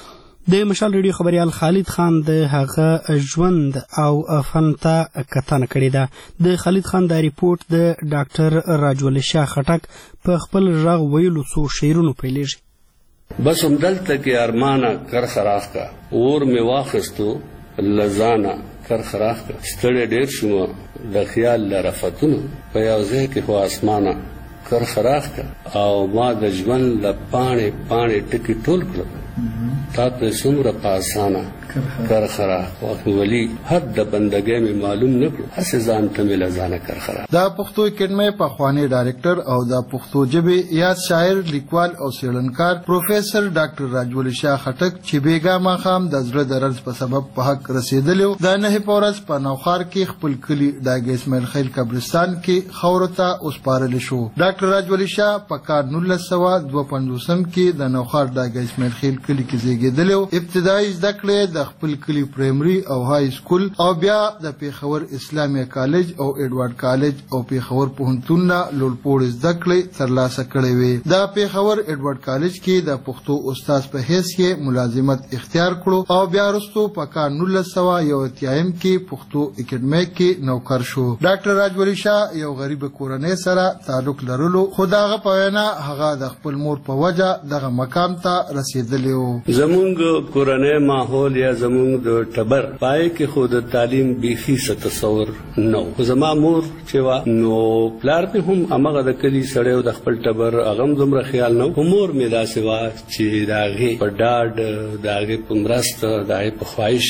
Speaker 1: د مشال ریډیو خبریال خالد خان د هغه ژوند او فن ته کتنه کړې ده. د خالد خان دا ریپورټ د ډاکټر راجولی شاه خټک په خپل غږ ویلو څو شعرونو پیلېږي.
Speaker 20: بس همدلته کې ارمانه کر خراخ کا اور مې واخستو لزانه کر خراخ کا ستړی ډېر شوم د خیال له رفتونو په یو ځای کې خو اسمانه کر خراخ کا او ما د ژوند له پاڼې پاڼې ټکي ټول کړل تا په څومره په اسانه کر خراخ وخت ولی حد د بندګۍ مې معلوم نه کړو هسې ځان ته مې لزانه کر خراخ.
Speaker 21: دا پښتو اکیډمۍ پخوانی ډایرکټر او د پښتو ژبې یاد شاعر، لیکوال او څېړنکار پروفیسر ډاکټر راجولی شاه خټک چې بیګا ماښام د زړه د رنځ په سبب په حق رسېدلی و د نهې په ورځ په نوښار کې خپل کلي ډاګ اسماعیل خیل قبرستان کې خاورو ته وسپارلی شو. ډاکټر راجولی شاه په کال نولس سوه دوه پنځوسم کې د نوښار ډاګ اسماعیل خیل کلي کې زیږېدلی و. ابتدایي زده کړې د خپل کلي پرایمري او های سکول او بیا د پیښور اسلامي کالج او ایډوارډ کالج او پیښور پوهنتون نه لوړپوړې زده کړې ترلاسه کړې وې. د پیښور ایډوارډ کالج کې د پښتو استاد په حیث کې ملازمت اختیار کړو او بیا وروسته په کال نولس سوه یو اتیایم کې پښتو اکیډمۍ کې نوکر شو. ډاکټر راجولی شاه یو غریب کورنۍ سره تعلق لرلو خو د هغه په وینا هغه د خپل مور په وجه دغه مقام ته رسېدلی و.
Speaker 20: زمونږ کورنۍ ماحول یا زمونږ د ټبر پای کې خو د تعلیم بیخي څه تصور نه و. زما مور چې وه نو پلار مې هم همغه د کلي سړی و د خپل ټبر هغه هم دومره خیال نه و. خو مور مې داسې وه چې د هغې په ډاډ د هغې په مرسته د هغې په خواهش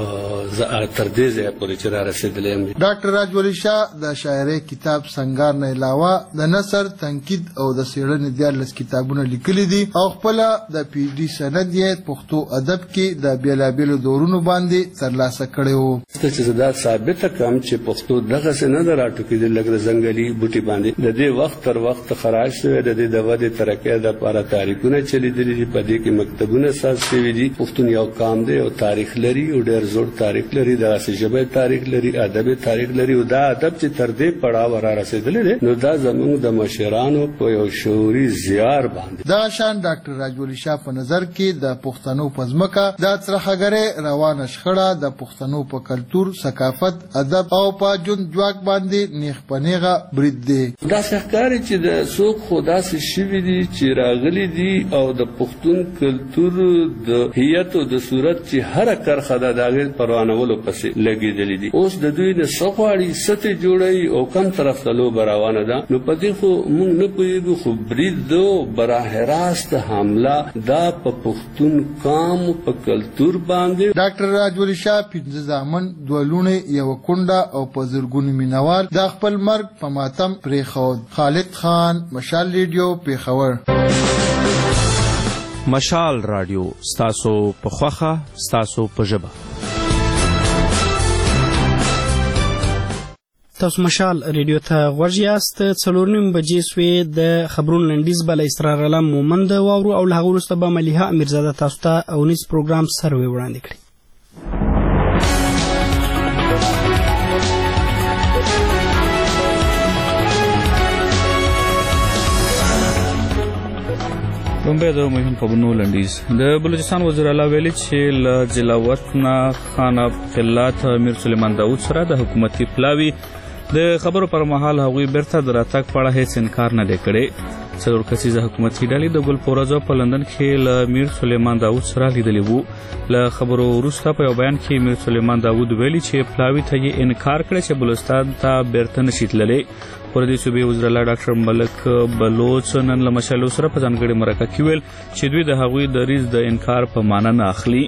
Speaker 20: زه تر دې ځایه پورې چې را رسېدلی یم.
Speaker 21: ډاکټر راجولی شاه د شاعرۍ کتاب سنګار نه علاوه د نثر، تنقید او د څېړنې دیارلس کتابونه لیکلي دي او خپله د پي ایچ ډي سند یې پښتو ادب کې د بېلابېلو دورونو باندې ترلاسه کړی و.
Speaker 20: چې زه دا ثابته کړم چې پښتو دغسې نه ده راټوکېدلې لکه د ځنګلي بوټي باندې د دې وخت تر وخت خراج شوی د دې د ودې ترقۍ دپاره تاریخونه چلېدلي دي په دې کې مکتبونه اساس شوي دي. پښتون یو قام دی او تاریخ لري او ډېر زوړ تاریخ لري دغسې ژبه تاریخ لري ادب تاریخ لري او دا ادب چې تر دې پړاوه را رسېدلی دی نو دا زموږ د مشرانو په یو شعوري زیار باندې
Speaker 21: دا شان ډاکټر راجولی شاه په نظر کې د پښتنو په ځمکه د ترخګرۍ روانه شخړه د پښتنو په کلتور، ثقافت، ادب او په ژوند ځواک باندې نیغ په نیغه برید دی.
Speaker 20: داسې ښکاري چې د څوک خو داسې شوي دي چې راغلي دي او د پښتون کلتور د هویت او د صورت چې هره کرښه ده د هغې پروانولو پسې لګېدلي دي. اوس د دوی نه څه غواړي، څه ترې جوړوي او کم طرف ته لوبه روانه ده نو په دې خو موږ نه پوهېږو خو برید ده براه راست حمله دا په پښتون قام په کلتور باندې.
Speaker 21: ډاکټر راجولی شاه پنځه زامن، دوه لوڼې، یوه کونډه او په زرګونو مینوال د خپل مرګ په ماتم پرېښود. خالد خان، مشال ریډیو، پیښور.
Speaker 16: مشال رادیو ستاسو په خوښه ستاسو په ژبه.
Speaker 1: تاسو مشال ریډیو ته غوږ یاست. څلور نیم بجې سوې د خبرونو لنډیز به له اسرار علم مومند واورو او له هغه وروسته به ملیحه امیرزاده تاسو ته اونیز پروګرام سروې وړاندې کړي.
Speaker 2: لومبی د مهم خبرونو لنډیز. د بلوچستان وزیر اعلی ویلي چې له جلاوط نه خان عبدالله امیر سلیمان داود سره د حکومتي پلاوي د خبرو پر مهال هغوی بیرته د راتګ په اړه هیڅ انکار نه دی کړی. څلور کسیزه حکومتي ډلې د ګل په ورځو په لندن کې له امیر سلیمان داود سره لیدلي وو. له خبرو وروسته په یو بیان کې امیر سلیمان داود ویلي چې پلاوي ته یې انکار کړی چې بلوچستان ته بیرته نشي تللی. پر دې صوبې وزیر اعلی ډاکټر ملک بلوچ نن له مشالو سره په ځانګړې مرکه کې ویل چې دوی د هغوی دریځ د انکار په معنا نه اخلي.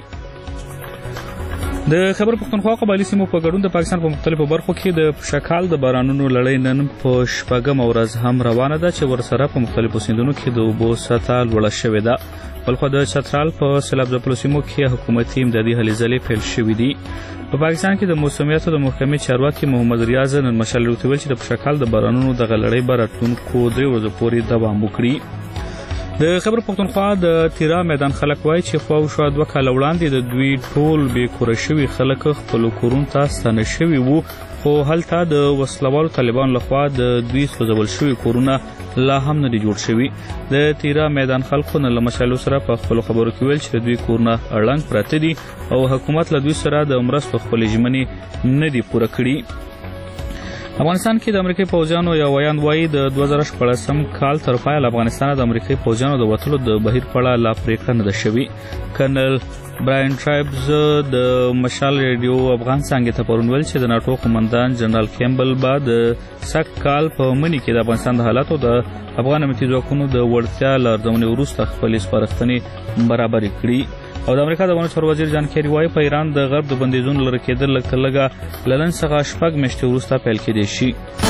Speaker 2: د خیبر پښتونخوا قبایلي سیمو په ګډون د پاکستان په مختلفو برخو کې د شکال د بارانونو لړۍ نن په شپږمه ورځ هم روانه ده چې ورسره په مختلفو سیندونو کې د اوبو سطحه لوړه شوې ده. بلخو د چترال په سیلاب ځپلو سیمو کې حکومتي امدادي هلې ځلې پیل شوي دي. په پاکستان کې د موسمیاتو د محکمې چارواکي محمد ریاض نن مشال ورته ویل چې د شکال د بارانونو دغه لړۍ به راتلونکو درې ورځو پورې دوام وکړي. د خیبر پښتونخوا د تیرا میدان خلک وایي چې خوا وشوه دوه کاله وړاندې د دوی ټول بې کوره شوي خلک خپلو کورونو ته ستانه شوي وو، خو هلته د وسلوالو طالبانو لخوا د دوی سوځول شوي کورونه لا هم نه دي جوړ شوي. د تیرا میدان خلکو نن له مشالو سره په خپلو خبرو کې ویل چې د دوی کورونه ړنګ پراته دي او حکومت له دوی سره د مرستو خپلې ژمنې نه دي پوره کړي. افغانستان کې د امریکایي پوځیانو یو ویاند وایي د دوه زره شپاړسم کال تر پایه له افغانستانه د امریکایي پوځیانو د وتلو د بهیر په اړه لا پرېکړه نه ده شوې. کرنل براین ټرایبز د مشال ریډیو افغان څانګې ته پرون ویل چې د ناټو قومندان جنرال کیمبل به د سږ کال په مني کې د افغانستان د حالاتو د افغان امنیتي ځواکونو د وړتیا له ارزونې وروسته خپلې سپارښتنې برابرې کړي. او د امریکا د ونو چارو وزیر جان کیری وایي په ایران د غرب د بندیزونو لرې کېدل لږ تر لږه له نن څخه شپږ میاشتې وروسته پیل کېدی شي.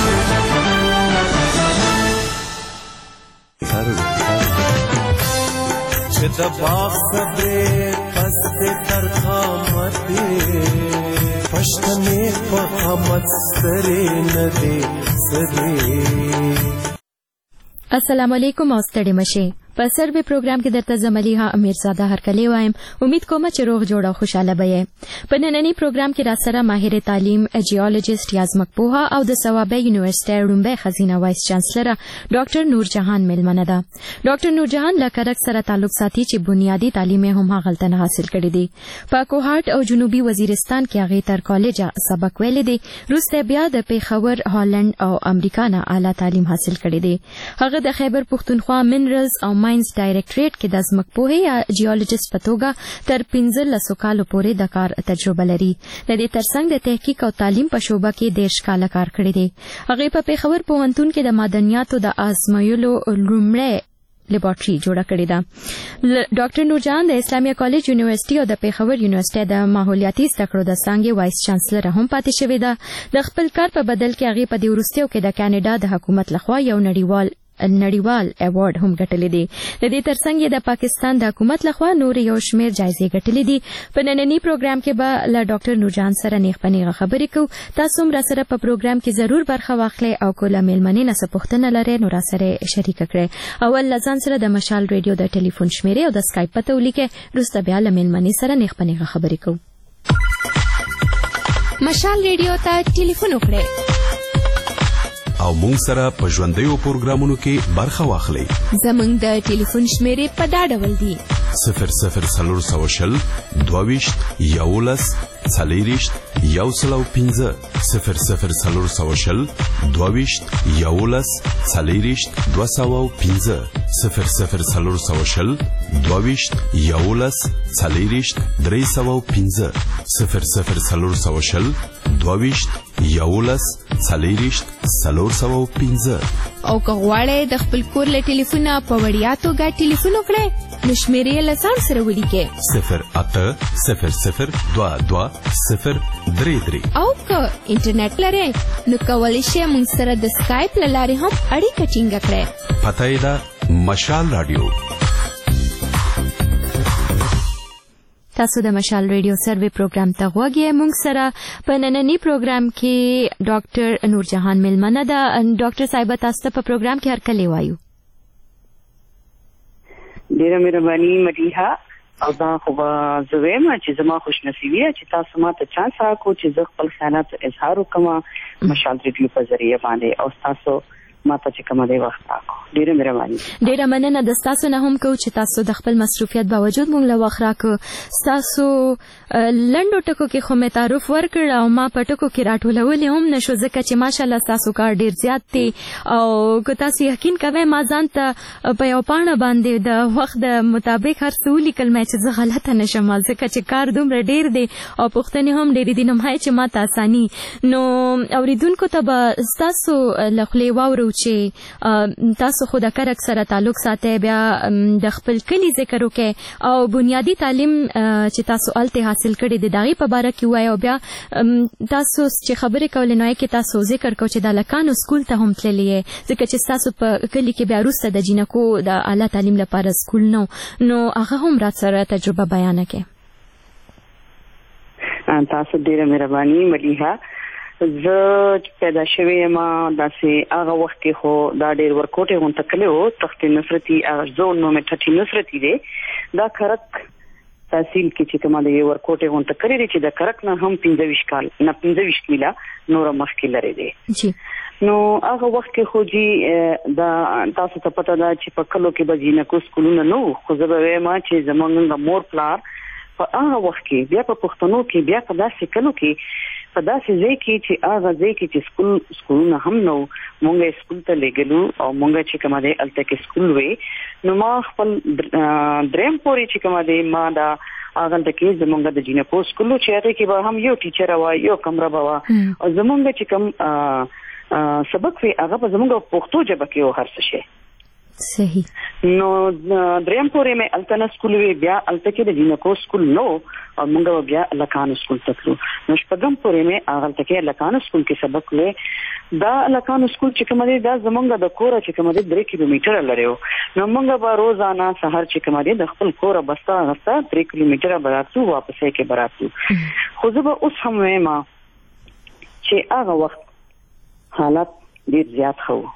Speaker 5: چې د باغ صبرې پسې تر قامتې پښتنې په حمد سترې نه دې سرې.
Speaker 22: السلام علیکم او ستړي مشئ. په سروې پروګرام کې درته زه ملیحه امیرزاده هرکلی وایم. امید کوم چې روغ جوړ او خوشاله به یې. په نننی پروګرام کې راسره ماهر تعلیم جیولوژیست یا ځمکپوهه او د صوابۍ یونیورسټۍ ړومبۍ ښځینه وایس چانسلره ډاکټر نورجهان میلمنه ده. ډاکټر نورجهان له کرک سره تعلق ساتي چې بنیادي تعلیم یې هم هغلته نه حاصل کړی دی. په کوهاټ او جنوبي وزیرستان کې هغې تر کالجه سبق ویلی دی. وروسته بیا د پیښور، هالند او امریکا نه اعلی تعلیم حاصل کړی دی. هغه د خیبر پښتونخوا منرلز او ماینز ډایرکټریټ کې د ځمکپوهې یا جیولوجیست په توګه تر پنځلسو کالو پورې د کار تجربه لري. د دې ترڅنګ د تحقیق او تعلیم په شعبه کې دېرش کاله کار کړی دی. هغې په پیښور پوهنتون کې د معدنیاتو د ازمویلو لومړی لیبارټري جوړه کړې ده. ډاکټر نورجهان د اسلامیه کالج یونیورسيټي او د پیښور یونیورسيټي د ماحولیاتي زده کړو د څانګې وایس چانسلر هم پاتې شوې ده. د خپل کار په بدل کې هغې په دې وروستیو کې د کاناډا د حکومت لخوا یو نړیوال نړیوال ایوارډ هم ګټلی دی. د دې ترڅنګ یې د پاکستان د حکومت لخوا نور یو شمېر جایزې ګټلې دي. په ننني پروګرام کې به له ډاکټر نورجهان سره نیغ په نیغه خبرې کوو. تاسو هم راسره په پروګرام کې ضرور برخه واخلئ او که له میلمنې نه څه پوښتنه لرئ نو راسره شریکه کړئ. اول له ځان سره د مشال ریډیو د ټلیفون شمېرې او د سکایپ پته ولیکئ. وروسته بیا له میلمنې سره نیغ په نیغه خبرې کوو. مشال ریډیو ته ټلیفون وکړئ
Speaker 11: او مونږ سره په ژوندیو پروګرامونو کې برخه واخلئ.
Speaker 22: زمونږ د ټلیفون شمېرې په دا ډول دي:
Speaker 11: صفر صفر څلور سوه شل دوه ویشت یولس څلېرویشت یو سل او پنځه صفر صفر څلور سوه شل دوه ویشت یولس څلېرویشت دوه سوه او پنځه صفر صفر څلور سوه شل دوه ویشت یولس څلېرویشت درې سوه او پنځه صفر صفر څلور سوه شل دوه ویشت یولس څلېرویشت څلور سوه او پنځه.
Speaker 22: او که غواړئ د خپل کور له ټلیفونه په وړیا توګه ټلیفون وکړئ نو شمېرې یې له ځان سره ولیکئ:
Speaker 11: صفر اته صفر صفر دوه دوه صفر درې درې.
Speaker 22: او که انټرنیټ لرئ نو کولی شئ موږ سره د سکایپ له لارې هم اړیکه ټینګه کړئ.
Speaker 11: پته یې ده مشال راډیو.
Speaker 22: تاسو د مشال ریډیو سروي پروګرام ته غوږ یې. موږ سره په نننی پروګرام کې ډاکټر نور جهان ملمنه ده. ډاکټر صاحب تاسو ته په پروګرام کې هرکلی وایو.
Speaker 9: ډیره مهرباني مدیحه. او دا خو به زه وایم چې زما خوش نصیبي چې تاسو ما ته چانس راکړو چې زه خپل خیالات اظهار وکړم مشال ریډیو په ذریعه باندې او تاسو ما ته چې کومه دی وخت راکړو. ډیره مهرباني.
Speaker 22: ډیره مننه د تاسو نه هم کو چې تاسو د خپل مصروفیت باوجود موږ له وخت راکړو. تاسو لنډو ټکو کې خو مې تعارف ورکړ او ما په ټکو کې راټولولې هم نشو ځکه چې ماشاءالله تاسو کار ډیر زیات دی او که تاسو یقین کوئ ما ځان ته په یو پاڼه باندې د وخت د مطابق هر څه ولیکل مې چې زه غلطه نشم ځکه چې کار دومره ډیر دی او پوښتنې هم ډېرې دي نو مای چې ما ته اساني نو اوریدونکو ته به تاسو له خولې واورو چې تاسو خو د کرک سره تعلق ساتئ بیا د خپل کلي ذکر وکړئ او بنیادی تعلیم چې تاسو الته حاصل کړی د داغي په باره کې وایي او بیا تاسو چې خبرې کولې نو کې تاسو ذکر کو چې د لکانو سکول ته هم تللی ځکه چې تاسو په کلي کې بیا وروسته د جنکو د اعلی تعلیم لپاره سکول نو نو هغه هم را سره تجربه بیان کړئ.
Speaker 9: تاسو ډیره مهرباني مدیحه. زه پیدا شوی یم داسې هغه وخت کې خو دا ډېر ورکوټې غونته کلی و تخت نصرتي هغه زون نوم یې ټټي نصرتي دی. دا کرک تحصیل کې چې کومه د ورکوټې غونته کړې دی چې د کرک نه هم پنځه ویشت کال نه پنځه ویشت میله نوره مخکې لرې دی. نو هغه وخت کې خو جی دا تاسو ته پته ده چې په کلو کې به جینکو سکولونه نه وو خو زه به وایم چې زموږ د مور پلار په هغه وخت کې بیا په پښتنو کې بیا په داسې کلو کې په داسې ځای کې چې هغه ځای کې چې سکول سکولونه هم نه وو مونږ یې سکول ته لېږلو او مونږ چې کومه دی هلته کې سکول وی نو ما خپل دریم پورې چې کومه دی ما دا هغلته کې زمونږ د جینکو سکول و چې هغې کې به هم یو ټیچره وه یو کمره به وه او زمونږ چې کوم سبق وی هغه به زمونږ پښتو ژبه کې و هر څه شی
Speaker 22: صحیح.
Speaker 9: نو دریم پورې مې التنا سکول وی بیا الته کې د جینکو سکول نو او موږ بیا لکانو سکول ته تلو. نو شپږم پورې مې هغه کې لکانو سکول کې سبق وی دا لکانو سکول چې کوم دی دا زمونږ د کوره چې کوم دی درې کیلومتره لري نو موږ به روزانه سحر چې کوم دی د خپل کوره بستا غستا درې کیلومتره براتو واپس کې براتو. خو زه به اوس هم وایم چې هغه وخت حالت ډیر زیات خو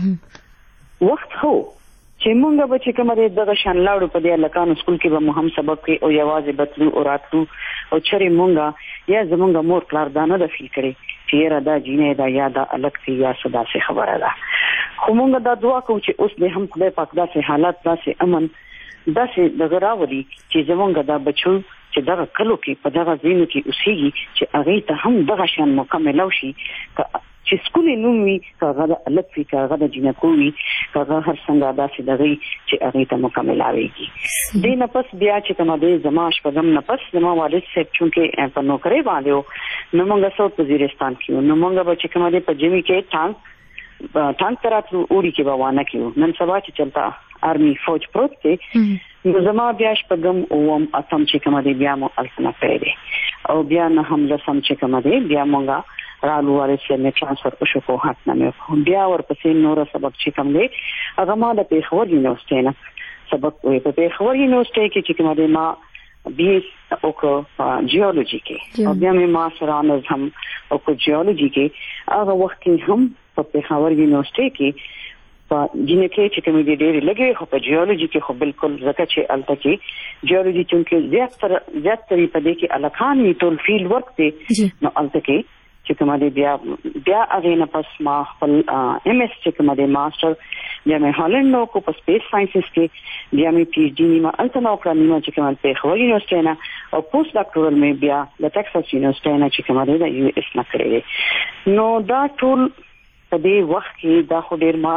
Speaker 9: وخت هو چې مونږ به چې کومه دغه شان لاړو په دې لکانو سکول کې به مو هم سبق کوي او یوازې بتلو او راتلو او چرې مونږه یا زمونږ مور پلار دا نه د فیل کړي چې یاره دا جینۍ دا یا دا الګ دی یا څه داسې خبره ده. خو مونږ دا دعا کوو چې اوس دې هم خدای پاک داسې حالات داسې امن داسې دغه راولي چې زمونږ دا بچو چې دغه کلو کې په دغه ځینو کې اوسېږي چې هغې ته هم دغه شان مکمل شي چې سکول یې نوم وي که هغه د الګ وي که هغه د جینکو وي که هغه هر څنګه داسې دغې چې هغې ته مکملاوېږي. دې نه پس بیا چې کومه دی زما شپږم نه پس زما والد صاحب چونکې په نوکرۍ باندې و نو مونږ ساوت وزیرستان کې وو نو مونږ به چې کومه دی په ژمي کې ټانک ټانک ته راتلو اوړي کې به وانه کې وو. نن سبا چې چلته آرمي فوج پروت دی نو زما بیا شپږم اووم اتم چې کومه دی بیا مو هلته نه پیل دی او بیا نه هم لسم چې کومه دی بیا مونږ رالو وارث مې ټرانسفر وشو په حق نه مې بیا ورپسې نور سبق چې کوم دی هغه ما د پېښور یونیورسټۍ نه سبق وی په پېښور یونیورسټۍ کې چې کومه دی ما بی ایس وکړو په جیولوژي کې او بیا مې ماسټر آنرز هم وکړو جیولوژي کې هغه وخت کې هم په پېښور یونیورسټۍ کې په جینکې چې کومې دي ډېرې لګې خو په جیولوژي کې خو بالکل ځکه چې هلته کې جیولوژي چونکې زیات تر زیات ترې په دې کې الکان وي ټول فیلډ ورک دی نو هلته کې چې کومه دی بیا بیا هغې نه پس ما خپل ایم ایس چې کومه دی ماسټر بیا مې هالنډ نه وکړو په سپیس ساینسز کې بیا مې پي ایچ ډي نیمه هلته نه وکړه نیمه چې کومه پېښور یونیورسټۍ نه او پوسټ ډاکټورل مې بیا د ټیکساس یونیورسټۍ نه چې کومه دی د یو ایس نه کړی دی. نو دا ټول په دې وخت کې دا خو ډېر ما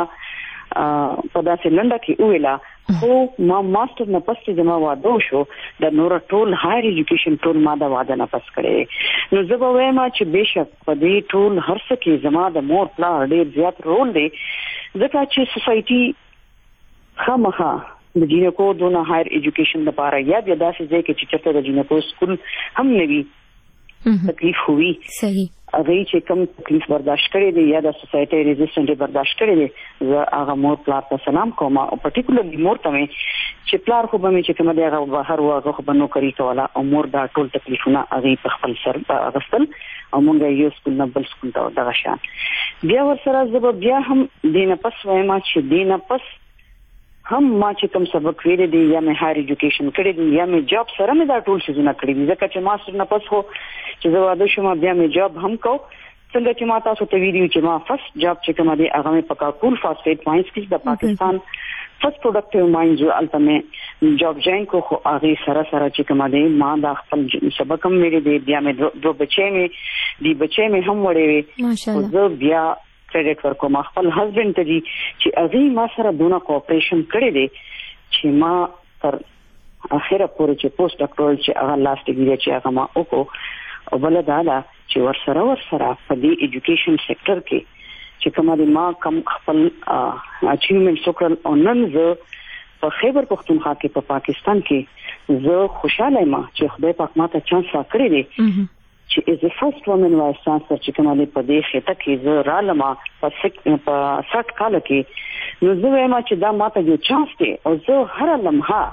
Speaker 9: په داسې لنډه کې وویله خو ما ماسټر نه پس چې زما واده وشو د نوره ټول هایر ایجوکیشن ټول ما د واده نه پس کړی نو زه به وایم چې بېشک په دې ټول هر څه کې زما د مور پلار ډېر زیات رول دی ځکه چې سوسایټي خامخا د جینکو دونه هایر ایجوکیشن لپاره یا بیا داسې ځای کې چې چېرته د جینکو سکول هم نه وي تکلیف ہوئی
Speaker 22: صحیح
Speaker 9: هغه چې کوم تکلیف برداشت کړي دي یا د سوسایټي ریزिस्टेंट برداشت کړي دي زه هغه مور پلار ته سلام کوم او پټیکولرلی مور ته چې پلار خو به مې چې کوم دی هغه بهر وغه خو بنو کوي کولا او مور دا ټول تکلیفونه هغه په خپل سر غسل او مونږ یو سکول نه بل سکول ته دغه شان بیا ورسره زه بیا هم دینه پس وایم چې دینه پس هم ما چې کوم سبق ویل دي یا مې هایر ایجوکیشن کړی دی یا مې جاب سره مې دا ټول څه نه کړی ځکه چې ماستر نه پس هو چې زه واده شوم بیا مې جاب هم کو څنګه چې ما تاسو ته ویډیو چې ما فرست جاب چې کوم دی هغه مې پکا کول فاسفیټ ماینز کې د پاکستان فرست پروډکټیو ماینز الټیمیټ جاب جوائن کو خو هغه سره سره چې کوم دی ما دا خپل سبق هم ویل دي بیا مې دوه بچې مې دی بچې مې هم وړې
Speaker 22: ماشاءالله
Speaker 9: زه بیا کریډټ ورکوم خپل هسبند ته دي چې هغه ما سره دونه کوآپریشن کړی دی چې ما تر اخره پورې چې پوسټ ډاکټرل چې هغه لاست ډیګري چې هغه ما وکړو او بل دا دا چې ورسره ورسره په دې ایجوکیشن سېکټر کې چې کومه ما کم خپل اچیومنټ وکړل او نن زه په خیبر پختونخوا کې په پاکستان کې زه خوشاله یم چې خدای پاک ماته چانس راکړی دی چې از ا فرست وومن وایس چانسلر چې کومه په دې خطه کې زه رالم په سک په سات کال کې نو زه وایم چې دا ماته یو چانس دی او زه هر لمحه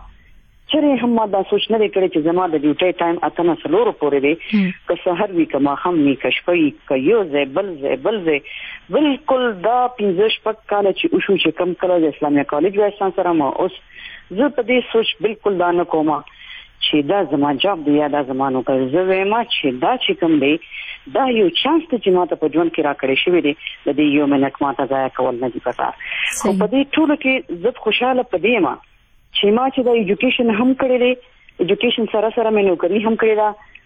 Speaker 9: چې هم ما دا سوچ نه کړی چې زما د ډیوټي ټایم اتنه سلور پورې دی که سحر وی کما هم می کشپي کيو زبل زبل ز بالکل دا پنځه شپږ کال چې او شو چې کم کله د اسلامي کالج وایس چانسلر ما اوس زه په دې سوچ بالکل دا نه کوم چې دا زما جاب دی یا دا زمانو کوي زه وایم چې دا چې کوم دی دا یو چانس ته چې ماته په ژوند کې راکړی شوی دی د دې یو منټ ماته ځای کول نه دی پکار خو په دې ټول کې زه خوشاله پدې ما چې ما چې د ایجوکیشن هم کړی دی ایجوکیشن سره سره مې نوکری هم کړی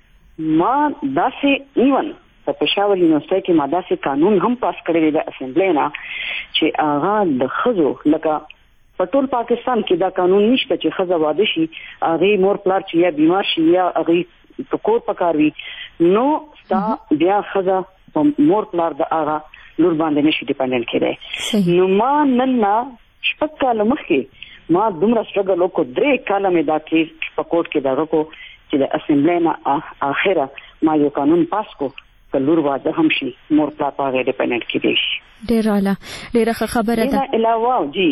Speaker 9: دا ما داسې ایون په پېښور یونیورسيټي کې ما داسې قانون هم پاس کړی دی د اسمبلی نه چې هغه د خزو لکه په ټول پاکستان کې دا قانون نشته چې خزه واده شي هغه مور پلار چې یا بیمار شي یا هغه په کور پکاروي نو ستا بیا خزه مور پلار د هغه لور باندې نشي ډیپندنت کېدای نو ما نن نه شپږ کال مخکې ما دومره سټرګل وکړ درې کاله مې دا کیس په کوټ کې دا وکړو چې د اسمبلی نه اخره ما یو قانون پاس کو چې لور واده هم شي مور پلار په هغه ډیپندنت کېدای شي
Speaker 22: ډېر اعلی ډېر خبره ده
Speaker 9: علاوه جی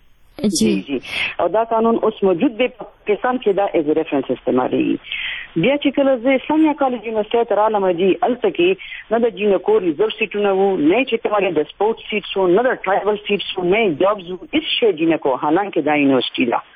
Speaker 22: جی
Speaker 9: جی او دا قانون اوس موجود دی په پاکستان کې دا ایز ریفرنس استعمالي بیا چې کله زه اسلامي کالج یونیورسيټي ته رالم جی الته کې نه د جینکو ریزرو سیټونه وو نه چې کومه د سپورت سیټس وو نه د ټرایبل سیټس وو نه جابز وو هیڅ شی جینکو حالانکه دا یونیورسيټي ده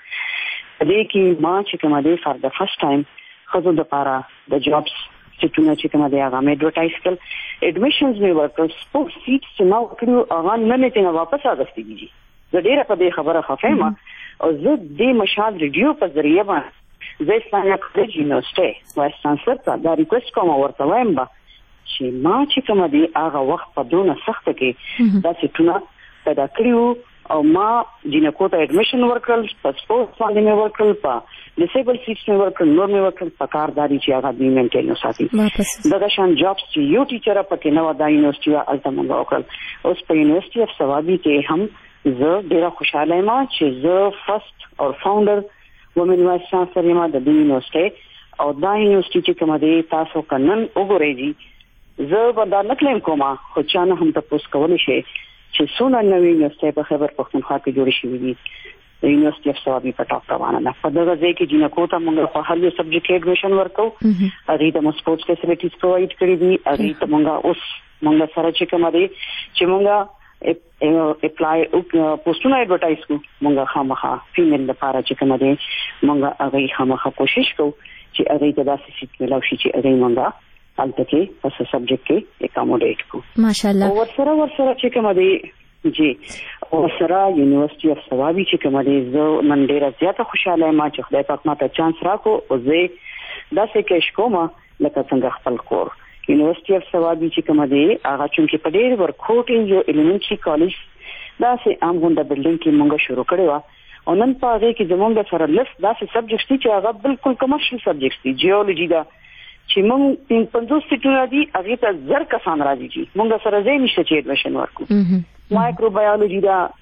Speaker 9: دې کې ما چې کومه دی فار د فرست ټایم خزو د پاره د جابز سیټونه چې کومه دی هغه مې اډورټایز کړل اډمیشنز مې ورکړ سپورت سیټس نو کړو هغه نه مې څنګه واپس راغستېږي زه ډیره په دې خبره خفه یم او زه د مشال ریډیو په ذریعہ باندې زه اسلامي کالج یونیورسيټي وایس چانسلر ته دا ریکوست کوم ورته وایم چې ما چې کوم دی هغه وخت په دونه سخت کې دا سټونه پیدا کړیو او ما جنکو ته اډمیشن ورکړل په سپورت باندې مې ورکړل په ډیسیبل سیټس مې ورکړل نور مې ورکړل په کارداري چې هغه دې مینټین وساتي دغه شان جابس چې یو ټیچر په کې نو دا یونیورسيټي الته مونږ وکړل اوس په یونیورسيټي اف ثوابي کې هم زه ډیره خوشاله یم چې زه فرست او فاونډر وومن وایس چانسلر یم د دې یونیورسيټي او دا یونیورسيټي چې کومه دی تاسو کنن وګورئ دي زه به دا نه کلیم کوم خو چا نه هم تاسو کولی شئ چې څونه نوې یونیورسيټي په خیبر پختونخوا کې جوړې شوې دي د یونیورسيټي اف ثوابي په ټاپ روانه ده په دغه ځای کې جنکو ته موږ په هر یو سبجیکټ کې اډمیشن ورکو هغه د سپورتس فیسیلیټیز پرووایډ کړې دي هغه ته موږ اوس موږ سره چې کومه دی چې موږ اپلای پوسټونه اډورټایز کو مونږه خامخا فیمیل لپاره چې کومه دی مونږه هغه خامخا کوشش کوو چې هغه د داسې سیټ ملو شي چې هغه مونږه الته کې په سبجیکټ کې اکاموډیټ کو
Speaker 22: ماشاءالله
Speaker 9: ورسره ورسره چې کومه دی جی ورسره یونیورسيټي اف ثوابي چې کومه دی زه نن ډیره زیاته خوشاله یم چې خدای پاک ماته چانس راکو او زه داسې کې شکوم لکه څنګه خپل کور یونیورسيټي اف ثوابي چې کومه دی هغه چې په ډېر ورکوټ یو ایلیمنټري کالج دا سه عام غونډه بلډینګ کې مونږ شروع کړو او نن په هغه کې زموږ سره لست دا سه سبجیکټس چې هغه بالکل کمرشل سبجیکټس دي جیولوژي دا چې مونږ په پنځوس سټونه دي هغه ته زر کسان راځي چې مونږ سره ځای نشته چې اډمیشن ورکو مایکروبایولوژي دا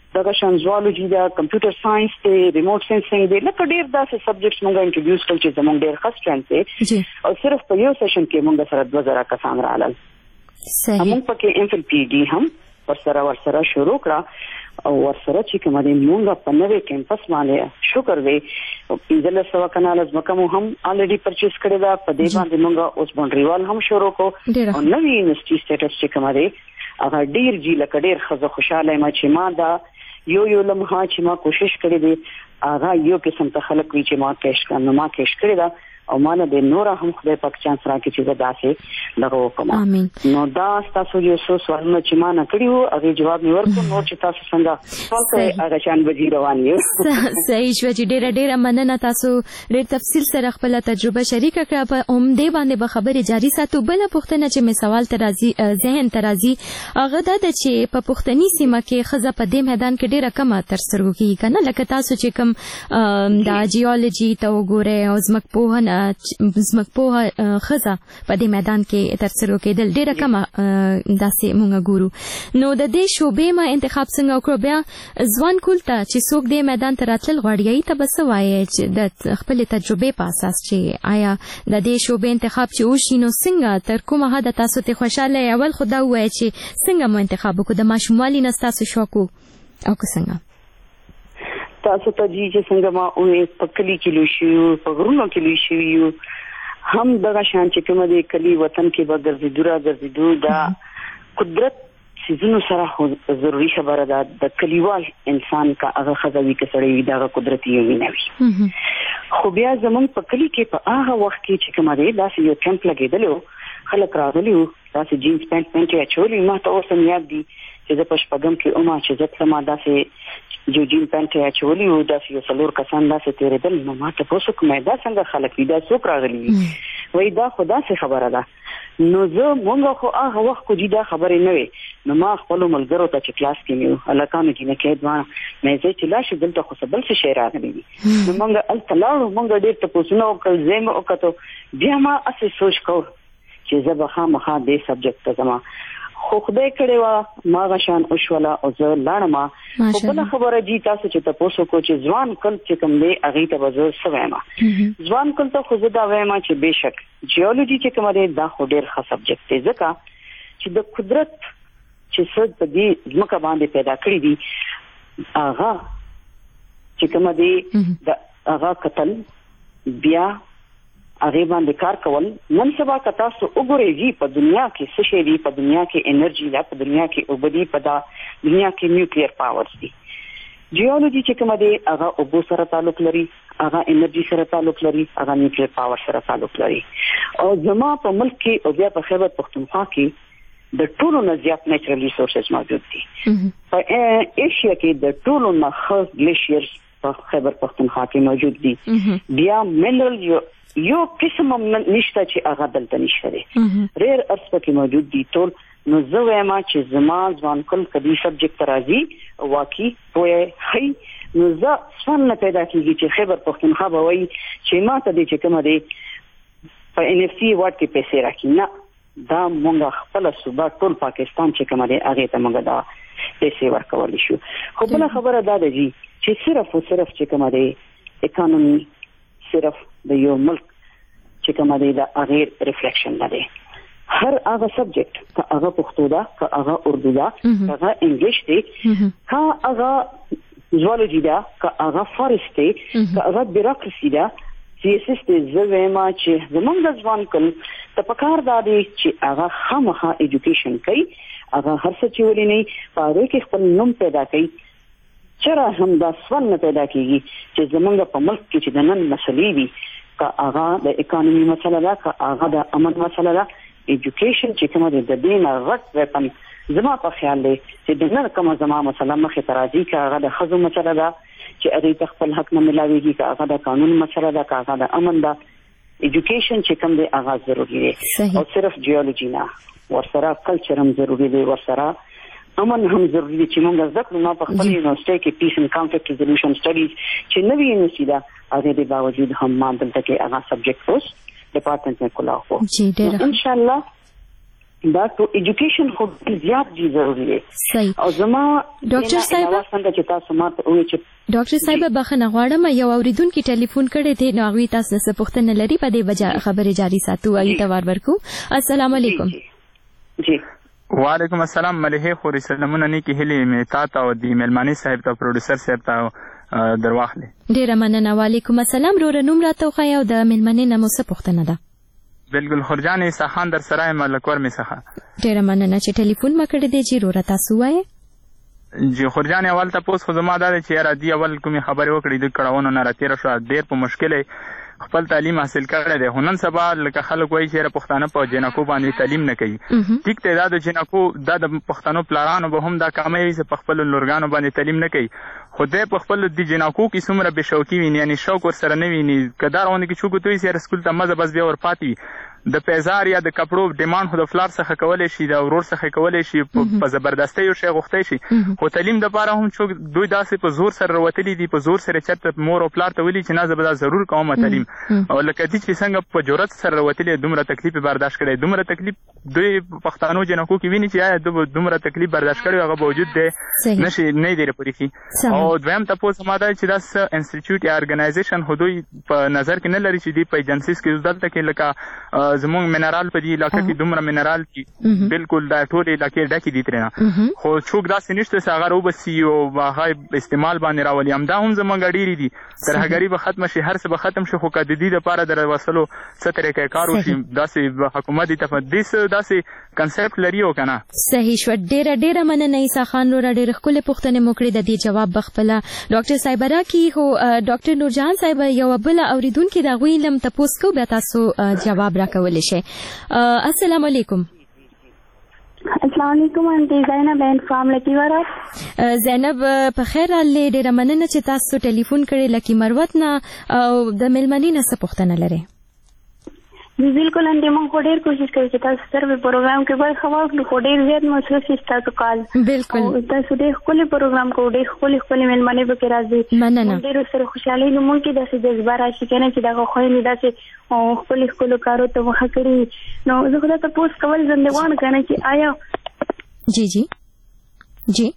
Speaker 9: دغه شان زوالوجي دا کمپیوټر ساينس دی ریموټ سنسینګ دی لکه ډیر داسې سبجیکټس موږ انټروډیوس کړل چې زموږ ډیر ښه سټرنګ دی او صرف په یو سیشن کې موږ سره دوه زره کسان رالل
Speaker 22: صحیح
Speaker 9: موږ پکې ایم فل پی ډي هم ورسره ورسره شروع کړه او ورسره چې کوم دی موږ په نوې کیمپس باندې شکر دی پنځلس سوه کناله ځمکه مو هم الریډي پرچیز کړې ده په دې باندې موږ اوس باونډریوال هم شروع کړو او نوې یونیورسيټي سټیټس چې کوم دی هغه ډیر جی لکه ډیر خزه خوشاله ما چې ما دا یو یو لمحه چې ما کوشش کړې دي هغه یو قسم ته خلک وی چې ما کېش کړم ما کېش کړی دا او مانه د نور هم خدای پاک چانس راکړي چې دا داسې دغه وکم نو دا تاسو یو څه سوالونه چې ما نه کړیو هغه جواب مې ورکړ نو چې تاسو څنګه فکر هغه شان بجې روان یو
Speaker 22: صحیح شو چې ډېر ډېر مننه تاسو ډېر تفصیل سره خپل تجربه شریک کړه په اوم دې باندې به خبرې جاری ساتو بل پوښتنه چې مې سوال ترازی ذهن ترازی هغه دا چې په پښتني سیمه کې خزه په دې میدان کې ډېر کم تر سره کیږي کنه لکه تاسو چې کوم دا جیولوژي ته وګوره او زمک په زمک په خزه په دې میدان کې تر سره کېدل ډېر کم داسې مونږ ګورو نو د دې شوبې ما انتخاب څنګه وکړو بیا ځوان کول ته چې څوک دې میدان ته راتلل غواړي ته بس وایي چې د خپل تجربې په اساس چې آیا د دې شوبې انتخاب چې وشي نو څنګه تر کومه حد تاسو ته خوشاله اول خدا وایي چې څنګه مو انتخاب وکړو د ماشوموالي نه تاسو شوق او څنګه
Speaker 9: تاسو ته جی چې څنګه ما او په کلی کې لوي شو په غرونو کې لوي شو هم دغه شان چې کومه د کلی وطن کې به ګرځېدو را ګرځېدو دا قدرت سيزونو سره ضروري خبره ده د کلیوال انسان کا هغه خزوي کې سړی دا قدرت یې وینوي خو بیا زمون په کلی کې په هغه وخت کې چې کومه ده دا یو کیمپ لګیدلو خلک راغلي دا چې جینز پینټ پینټ یې چولې ما ته اوس هم یاد دي چې د پښپګم کې اومه چې ځکه ما دا چې جو جین پینټ یې چولې او دا یو څلور کسان دا چې تیرېدل نو ما ته پوښتنه کومه دا څنګه خلک دي دا څوک راغلي وای دا خدا څه خبره ده نو زه مونږ خو هغه وخت کو دي دا خبرې نه وي نو ما خپل ملګرو ته چې کلاس کې مې الکانو کې نه کې دوه مې زه چې لاشه دلته خو سبل څه شي راغلي دي نو مونږ ال تلاړو مونږ ډېر ته پوښتنه وکړ زم او کته بیا ما اسې سوچ کو چې زه به خامخا دې سبجیکټ ته زما خو خدای کړي وا ما غشان او شولا او زه لاړم خو بل خبره دي تاسو چې تاسو کو چې ځوان کل چې کوم دی اغه ته وزو سویما ځوان کل ته خو زه دا وایم چې بهشک جیولوژي چې کوم دی دا خو ډیر ښه سبجیکټ دی ځکه چې د قدرت چې څه د دې ځمکه باندې پیدا کړی دي اغه چې کوم دی د اغه قتل بیا هغه باندې کار کول نن سبا که تاسو وګورئ په دنیا کې څه شي دی په دنیا کې انرژي ده په دنیا کې اوبدي په دنیا کې نیوکلیر پاورز دي جیولوژي چې کومه دی هغه اوبو سره تعلق لري هغه انرژي سره تعلق لري هغه نیوکلیر پاور سره تعلق لري او زما په ملک کې او بیا په خیبر پختونخوا کې د ټولو نه زیات نیچرل ریسورسز موجود دي په ایشیا کې د ټولو نه خاص گلیشیرز په خیبر پختونخوا کې موجود دي بیا منرل یو قسم نشته چې هغه دلته نشته دی ریر ارث پکې موجود دي ټول نو زه وایم چې زما ځوان کل کدي سبجیکټ راځي واقعي پوهه هي نو زه څنګه پیدا کیږي چې خیبر پختونخوا به وایي چې ما ته دې چې کومه دی په ان اف سي وارد کې پیسې راکړي نه دا مونږ خپل صوبه ټول پاکستان چې کومه دی هغه ته مونږ دا پیسې ورکول شو خو بل خبره دا ده چې صرف او صرف چې کومه دی اکانومي صرف د یو ملک چې کومه دی دا هغه ریفلیکشن نه دی هر هغه سبجیکټ که هغه پښتو ده که هغه اردو ده که هغه انګلیش دی که هغه زوالوجي ده که هغه فارست دی که هغه بیروکراسي ده سیاسس دی زه وایم چې زمونږ د ځوان کل ته پکار دا دی چې هغه خامخا ایجوکیشن کوي هغه هر څه چې ولې نه په هغه کې خپل نوم پیدا کوي چېرې هم دا سوال نه پیدا کیږي چې زمونږ په ملک کې چې د نن مسلې دي که هغه د اکانومي مسله ده که هغه د امن مسله ده ایجوکیشن چې کومه د دې نه غټ ویپن زما په خیال دی چې د نن کومه زما مسله مخې ته راځي که هغه د ښځو مسله ده چې هغوی ته خپل حق نه ملاویږي که هغه د قانون مسله ده که هغه د امن ده ایجوکیشن چې کوم دی هغه ضروري دی او صرف جیولوژي نه ورسره کلچر هم ضروري دی ورسره امن هم ضروري دي چې موږ زده کړو. ما په خپل یونیورسيټي کې پیس اینڈ کانفلکټ ریزولوشن سټډیز چې نوې یونیورسيټي ده هغه د باوجود هم ما دلته کې هغه سبجیکټ اوس ډپارټمنټ نه کولاو ان شاء الله دا تو ایجوکیشن خو زیات جی ضروری دی.
Speaker 22: صحیح.
Speaker 9: او زما
Speaker 22: ډاکټر صاحب
Speaker 9: څنګه چې تاسو ماته وایي چې
Speaker 22: ډاکټر صاحب بخښنه غواړم یو اوریدونکو ټلیفون کړی دی نو هغه تاسو څه پوښتنه لري په دې بجا خبره جاری ساتو اي توار ورکو. السلام علیکم.
Speaker 9: جی
Speaker 3: وعلیکم السلام. ملهه خوري سلامونه نه کې هلي می تا ته او دی ملمانی صاحب ته پروډوسر صاحب ته درواخله.
Speaker 22: ډیر مننه. وعلیکم السلام. رو نوم راته خو یو د ملمنې نه مو څه پوښتنه ده؟
Speaker 3: بالکل خورجان سخان در سرای ملکور می څخه.
Speaker 22: ډیر مننه چې ټلیفون ما کړی دی چې رو را تاسو وایي.
Speaker 3: جی خورجان اول تاسو خو زما دا چې را دی اول کومي خبره وکړې د کړهونو نه راتیر شو ډیر په مشکله خپل تعلیم حاصل کړی دی. هنن سبا لکه خلک وایي چې پښتانه په جنکو باندې تعلیم نه کوي. ټیک ته دا د جنکو د پښتنو پلارانو به هم دا کامي چې په خپل لورګانو باندې تعلیم نه کوي. خدای په خپل د جنکو کې څومره به شوقي وي یعنی شوق ور سره نه ویني کدارونه کې چې کوتوي سره سکول ته مزه بس بیا ور پاتې د پیزار یا د کپړو ډیماند خو د فلار څخه کولای شي د ورور څخه کولای شي په زبردستۍ او شی غوښتي شي. خو تعلیم د پاره هم چې دوی داسې په زور سره وروتلي دي په زور سره چرته مور او پلار ته ویلي چې نه زبدا ضرور کوم تعلیم او لکه دې چې څنګه په جرأت سره وروتلي دومره تکلیف برداشت کړي دومره تکلیف دوی پښتانو جنکو کې ویني چې آیا دومره تکلیف برداشت کړي هغه باوجود دی نشي نه دی لري. او دویم تاسو ما دا چې دا انسټیټیوټ یا ارګنایزیشن هدوی په نظر کې نه لري چې دی په ایجنسیز کې دلته کې لکه زموږ منرال په دې علاقې کې دومره منرال دي بالکل دا ټول علاقې ډکې دي ترنه خو څوک داسې نشته چې هغه وبسي او هغه استعمال باندې راولي. همدا هم زموږ ډېری دي ترهګري به ختم شي هر څه به ختم شي خو که د دې لپاره در وصلو څه طریقې کار وشي داسې حکومت دې تفدیس داسې کنسپټ لري او کنه.
Speaker 22: صحیح شو. ډېره ډېره مننه عیسی خان رو ډېر ښکلې پوښتنې مو کړې د دې جواب بخپله ډاکټر صاحب راکړي. خو ډاکټر نورجهان صاحب یو بل اوریدونکو د غوی لم تاسو کو بیا تاسو جواب راکولی شي. السلام علیکم.
Speaker 10: السلام علیکم انټي زینب ان فرام لکی ورات.
Speaker 22: زینب په خیر الله ډیره مننه چې تاسو ټلیفون کړی لکی مروت نه او د ملمنې نه څه پوښتنه لري؟
Speaker 10: بالکل انټي مونږ خو ډیر کوشش کوي چې تاسو سره په پروګرام کې به خواږه خو ډیر زیات مصروف تاسو کال.
Speaker 22: بالکل
Speaker 10: تاسو ډیر خپل پروګرام کو ډیر خپل خپل ملمنې به کې راځي.
Speaker 22: مننه.
Speaker 10: ډیر سره خوشاله نو مونږ کې داسې جذبه راشي کنه چې دا خو نه داسې او خپل خپل کارو ته مخه کړی نو زه خدای ته پوس کول زندګان کنه چې آیا
Speaker 22: جی جی جی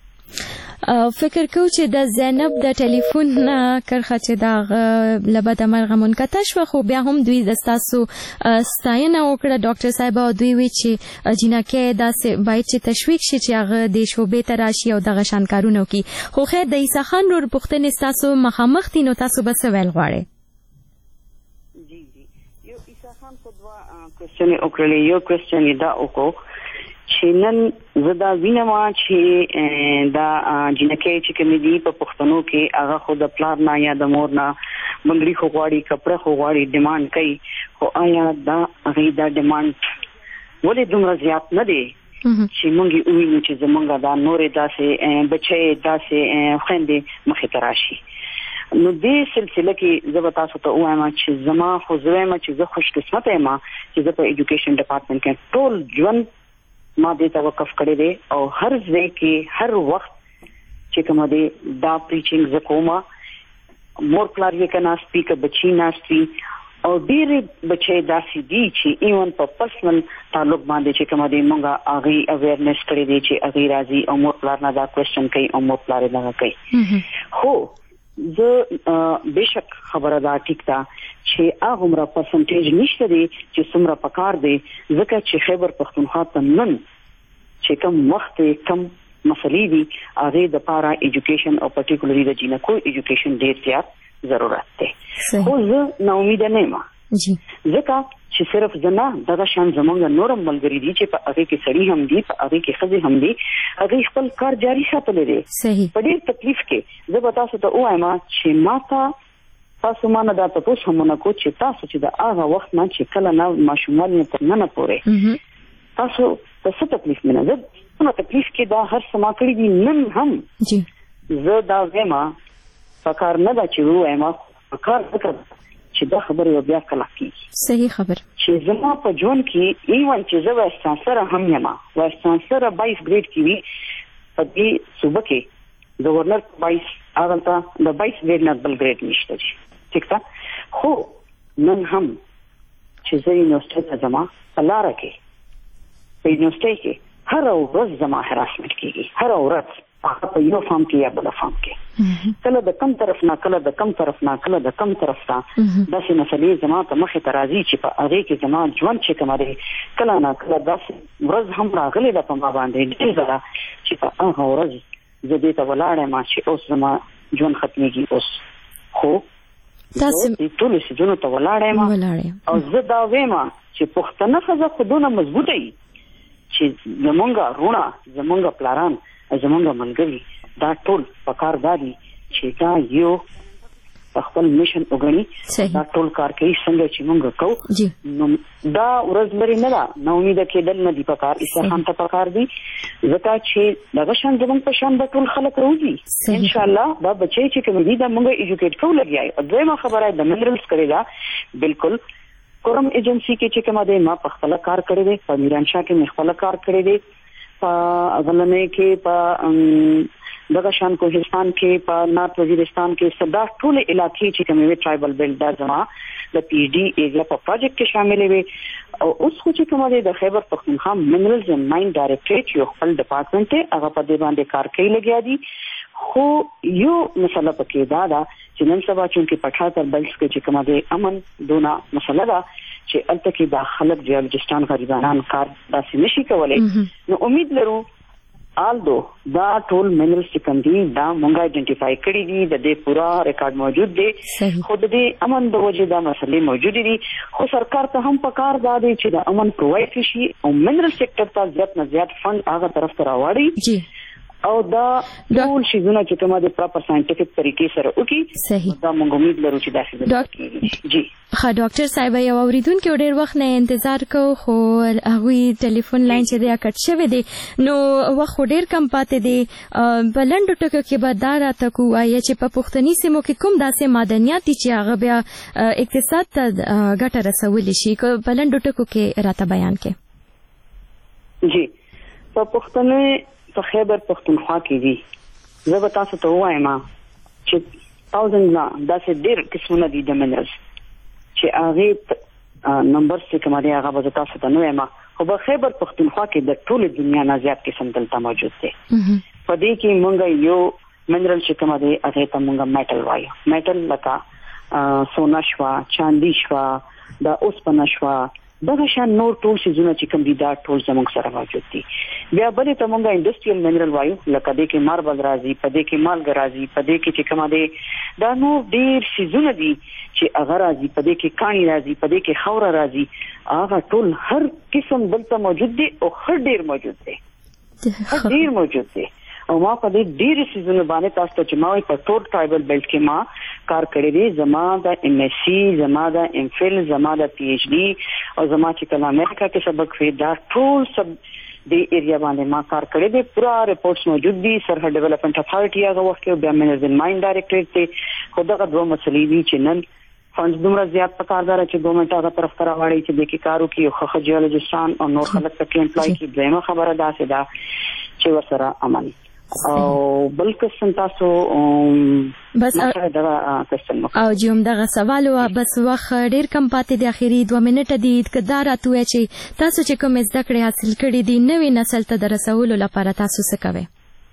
Speaker 22: فکر کو چې د زینب د ټلیفون کرخه چې دا لبد مرغه منقطع شو خو بیا هم دوی د تاسو ستاینه وکړه ډاکټر صاحب او دوی وی چې جنکه داسې باید چې تشویق شي چې هغه د شوبې ته راشي او دغه شان کارونه کوي. خو خیر د عیسی خان نور پوښتنې تاسو مخامخ دي نو تاسو به څه ویل غواړئ؟
Speaker 9: جی جی یو عیسی خان په دوا کوېسچن وکړلې یو کوېسچن دا وکړو چې نن زه دا وینم چې دا جنکې چې کومې دي په پښتنو کې هغه خو د پلار نه یا د مور نه منګړي خو غواړي کپړه خو غواړي ډیمانډ کوي خو آیا دا هغې دا ډیمانډ ولې دومره زیات نه دی چې مونږ ووینو چې زمونږ دا نورې داسې بچی داسې خویندې مخې ته راشي. نو دې سلسله کې زه به تاسو ته ووایم چې زما خو زه وایم چې زه خوش قسمته یم چې زه په ایجوکیشن ډپارټمنټ کې ټول ژوند ما دې ته وقف کړی دی او هر ځای کې هر وخت چې کومه دی دا پریچینګ زه کومه مور پلار یې که ناست وي که بچي ناست وي او ډېرې بچی داسې دي چې ایون په پرسنل تعلق باندې چې کومه دی مونږ هغې اویرنس کړی دی چې هغې راځي او مور پلار نه دا کوېسچن کوي او مور پلار یې دغه کوي. خو زه بېشک خبره دا ټیک ده چې هغومره پرسنټیج نشته دی چې څومره پکار دی ځکه چې خیبر پښتونخوا ته نن چې کوم وخت کم مسلې دي هغې دپاره ایجوکیشن او پرټیکولري د جینکو ایجوکیشن ډېر زیات ضرورت دی. خو زه ناامیده نه یم ځکه چې صرف زه نه دغه شان زموږ نورم ملګري دي چې په هغې کې سړي هم دي په هغې کې ښځې هم دي هغې خپل کار جاري ساتلی دی په ډېر تکلیف کې. زه به تاسو ته ووایم چې ما ته تاسو ما نه دا تپوس هم ونه کړو چې تاسو چې د هغه وخت نه چې کله نه ماشومان یې تر ننه پورې تاسو ته څه تکلیف مینه زه کومه تکلیف کې دا هر څه ما کړي دي نن هم زه دا وایم پکار نه ده چې ووایم پکار ځکه چې دا خبره یو بیا کله کېږي.
Speaker 22: صحیح خبر
Speaker 9: چې زما په ژوند کې ایون چې زه وایس چانسلره هم یم وایس چانسلره بایس ګریډ کې وي په دې صوبه کې گورنر بایس هغلته د بایس ګریډ نه بل ګریډ نشته دي ټیک ده. خو نن هم چې زه یونیورسټۍ ته ځم په لاره کې په یونیورسيټي کې هر ورځ زما هراسمنت کیږي، هر ورځ هغه په یو فارم کې یا بل فارم کې، کله د کم طرف نه کله د کم طرف نه کله د کم طرف نه داسې مسلې زما ته مخې ته راځي چې په هغې کې زما ژوند چې کومه دی کله نه کله داسې ورځ هم راغلې ده په ما باندې ډېر ځله چې په هغه ورځ زه دې ته ولاړ یم چې اوس زما ژوند ختمېږي، اوس خو زه ټولو څیزونو ته ولاړ یم او زه دا وایم چې پښتنه ښځه خو دونه مضبوطه وي چې زمونږ وروڼه زمونږ پلاران زمونږ ملګري دا ټول په کار دا دي چې دا یو په خپل میشن وګڼي، دا ټول کار کوي څنګه چې مونږ کوو. نو دا ورځ لري نه ده، نا امیده کېدل نه دي په کار، استخوان ته په کار دي ځکه چې دغه شان زمونږ په شان به ټول خلک روزي انشاءالله. دا بچی چې کوم دي دا مونږ ایجوکیټ کوو لګیا یو. دویمه خبره د منرلز کړې ده، بالکل کورم ایجنسی کې چې کومه ده ما په خپل کار کړی دی، په میرانشاه کې مې خپل کار کړی دی، په غلنې کې په دغه شان کوهستان کې په نارت وزیرستان کې صدا ټول علاقې چې کومې ټرایبل بیلټ دا زما د پی ایچ ډي ایریا په پروجیکټ کې شاملې وي. او اوس خو چې کومه د خیبر پختونخوا منرلز اینڈ ماین ډایریکټریټ یو خپل ډپارټمنټ دی، هغه په دې باندې کار کوي لګیا دي. خو یو مسله پکې دا ده چې نن سبا چونکې پټاکر بیلټس کې چې کومه د امن دونه مسله ده چې الته کې دا خلک جیولوجستان غریبانان کار داسې نشي کولی. نو امید لرو آلدو دا ټول منرلز چې کوم دي دا مونږه آئیډینټیفای کړي دي، د دې پورا ریکارډ موجود دی، خو د دې امن د وجې دا مسلې موجود دي. خو سرکار ته هم پکار دا دی چې د امن پرووایډ شي او منرل سیکټر ته زیات نه زیات فند هغه طرف ته راوړي او دا ټول شیزونه چې کومه د پراپر ساينټیفیک طریقې سره وکړي. دا موږ امید لرو چې دا شي. جی
Speaker 22: ها ډاکټر صاحب یو اوریدونکو ډېر وخت نه انتظار کو، خو هغه ټلیفون لاین چې دا کټ شوی دی نو وخت ډېر کم پاتې دی. په لنډو ټکو کې به دا راته کووایي چې په پښتني سیمو کې کوم داسې معدنیات دي چې هغه بیا اقتصاد ته ګټه رسولی شي، په لنډو ټکو کې راته بیان کړئ.
Speaker 9: جی په پښتني په خیبر پختونخوا کې دي، زه به تاسو ته ووایم چې تاوزند نه داسې ډېر قسمونه دي د منرلز چې هغې نمبر چې کومه دی هغه به تاسو ته نه وایم، خو په خیبر پختونخوا کې د ټولې دنیا نه زیات قسم دلته موجود دی. په دې کې مونږ یو منرل چې کومه دی هغې ته مونږ میټل وایو. میټل لکه سونا شوه، چاندي شوه، دا اوسپنه شوه، دغه شان نور ټول شیزونه چې کوم دي دا ټول زموږ سره موجود دي. بیا بلې ته مونږ انډسټریل منرل وایو، لکه دې کې ماربل راځي، په دې کې مالګه راځي، په دې کې چې کومه دی دا نور ډېر شیزونه دي چې هغه راځي، په دې کې کاڼي راځي، په دې کې خاوره راځي، هغه ټول هر قسم دلته موجود دي او ښه ډېر موجود دی، ښه ډېر موجود دی. او ما په دې ډېرې څیزونو باندې تاسو ته چې ما وایي په ټول ټرایبل بیلټ کې ما کار کړی دی. زما د ایم ایس سی، زما د ایم فل، زما د پی ایچ ډي او زما چې کله امریکا کې سبق وی دا ټول سب دې ایریا باندې ما کار کړی دی. پورا ریپورټس موجود دي، سرحد ډیولپمنٹ اتھارټي هغه وخت کې بیا منرلز اینڈ ماین ډایریکټریټ دی. خو دغه دوه مسلې دي چې نن فنډز دومره زیات پکاردار چې ګورنمنټ هغه طرف ته راوړي چې د کې کار وکړي او ښه جیولوجستان او نور خلک پکې امپلای کړي. دویمه خبره داسې ده چې ورسره امن او بل قسم تاسو
Speaker 22: بس او جوم دغه سوال و بس وخت ډیر کم پاتې د اخیری دوه منټه دي کدا راتوي چې تاسو چې کوم زده کړې حاصل کړې دي نوې نسل ته د رسولو لپاره تاسو څه کوئ؟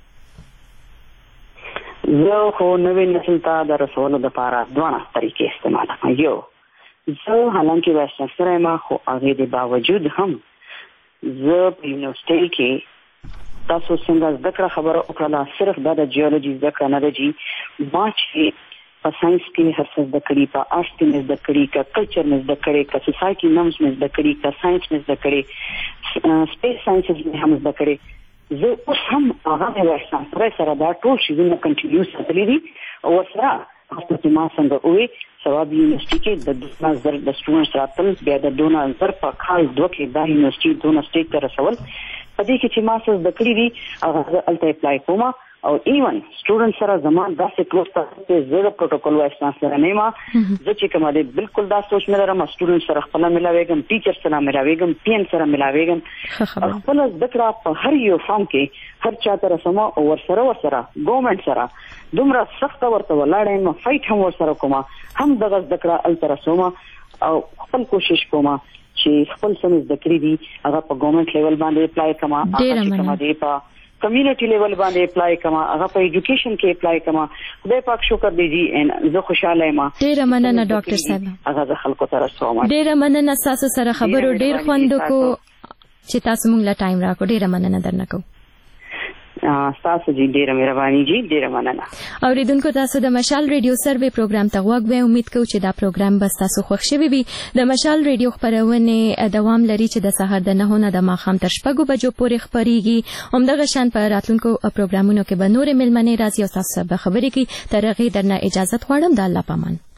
Speaker 9: زه خو نوې نسل ته د رسولو لپاره دوه طریقې استعمال کوم. یو زه حالانکه وایس چانسلر یم خو هغه د باوجود هم زه په یونیورسيټي کې تاسو څنګه زده کړه خبره وکړه، صرف دا د جیولوژي زده کړه نه ده چې ما چې په ساينس کې هر څه زده کړي، په آرټس کې مې زده کړي، که کلچر مې زده کړي، که سوسایټي نمز مې زده کړي، که ساينس مې زده کړي، سپیس ساينسز مې هم زده کړي. زه اوس هم هغه د وایس چانسلر سره دا ټول شیزونه کنټینیو ساتلي دي او ورسره تاسو چې ما څنګه ووایي سواب یونیورسيټي کې د دوه زر د سټوډنټس راتل، بیا د دوه زر په کال دوه کې دا یونیورسيټي دوه سټیټ ته رسول. په دې کې چې ما څه زده کړي دي هغه الته اپلای کوم او ایون سټوډنټ سره زمان داسې کلوز تاسو زه د پروتوکول وایس چانسلر نه ما زه چې کومه دې بالکل دا سوچ نه لرم سټوډنټ سره خپل ملاويګم، ټیچر سره ملاويګم، پی ان سره ملاويګم، خپل زده کړه په هر یو فارم کې هر چاته رسمه او ورسره ورسره ګورنمنت سره دومره سخت ورته ولاړم، فایټ هم ورسره کوم، هم دغه زده کړه الته رسوم او خپل کوشش کوم چې خپل سم زده کړی دي هغه په ګورنمنت لیول باندې اپلای کما هغه کما دی په کمیونټي لیول باندې اپلای کما هغه په ایجوکیشن کې اپلای کما خدای پاک شکر دی جی ان زه خوشاله یم.
Speaker 22: ډیره مننه ډاکټر صاحب.
Speaker 9: هغه خلکو ته رسوم.
Speaker 22: ډیره مننه تاسو سره خبرو ډیر خوند کو چې تاسو موږ لا ټایم راکړو. ډیره مننه درنه کو.
Speaker 9: تاسو جی ډیره مهرباني جی ډیره مننه.
Speaker 22: اوریدونکو تاسو د مشال ریډیو سروې پروګرام ته غوږ وې. امید کوم چې دا پروګرام به تاسو خوښ شوي وي. د مشال ریډیو خبرونه دوام لري چې د سهار د نهو نه د ماښام تر شپږو بجو پورې خبريږي. همدغه شان په راتلونکو پروګرامونو کې به نور ملمنې راځي او تاسو به خبرې کوي. تر هغې درنه اجازه غواړم. د الله پامان.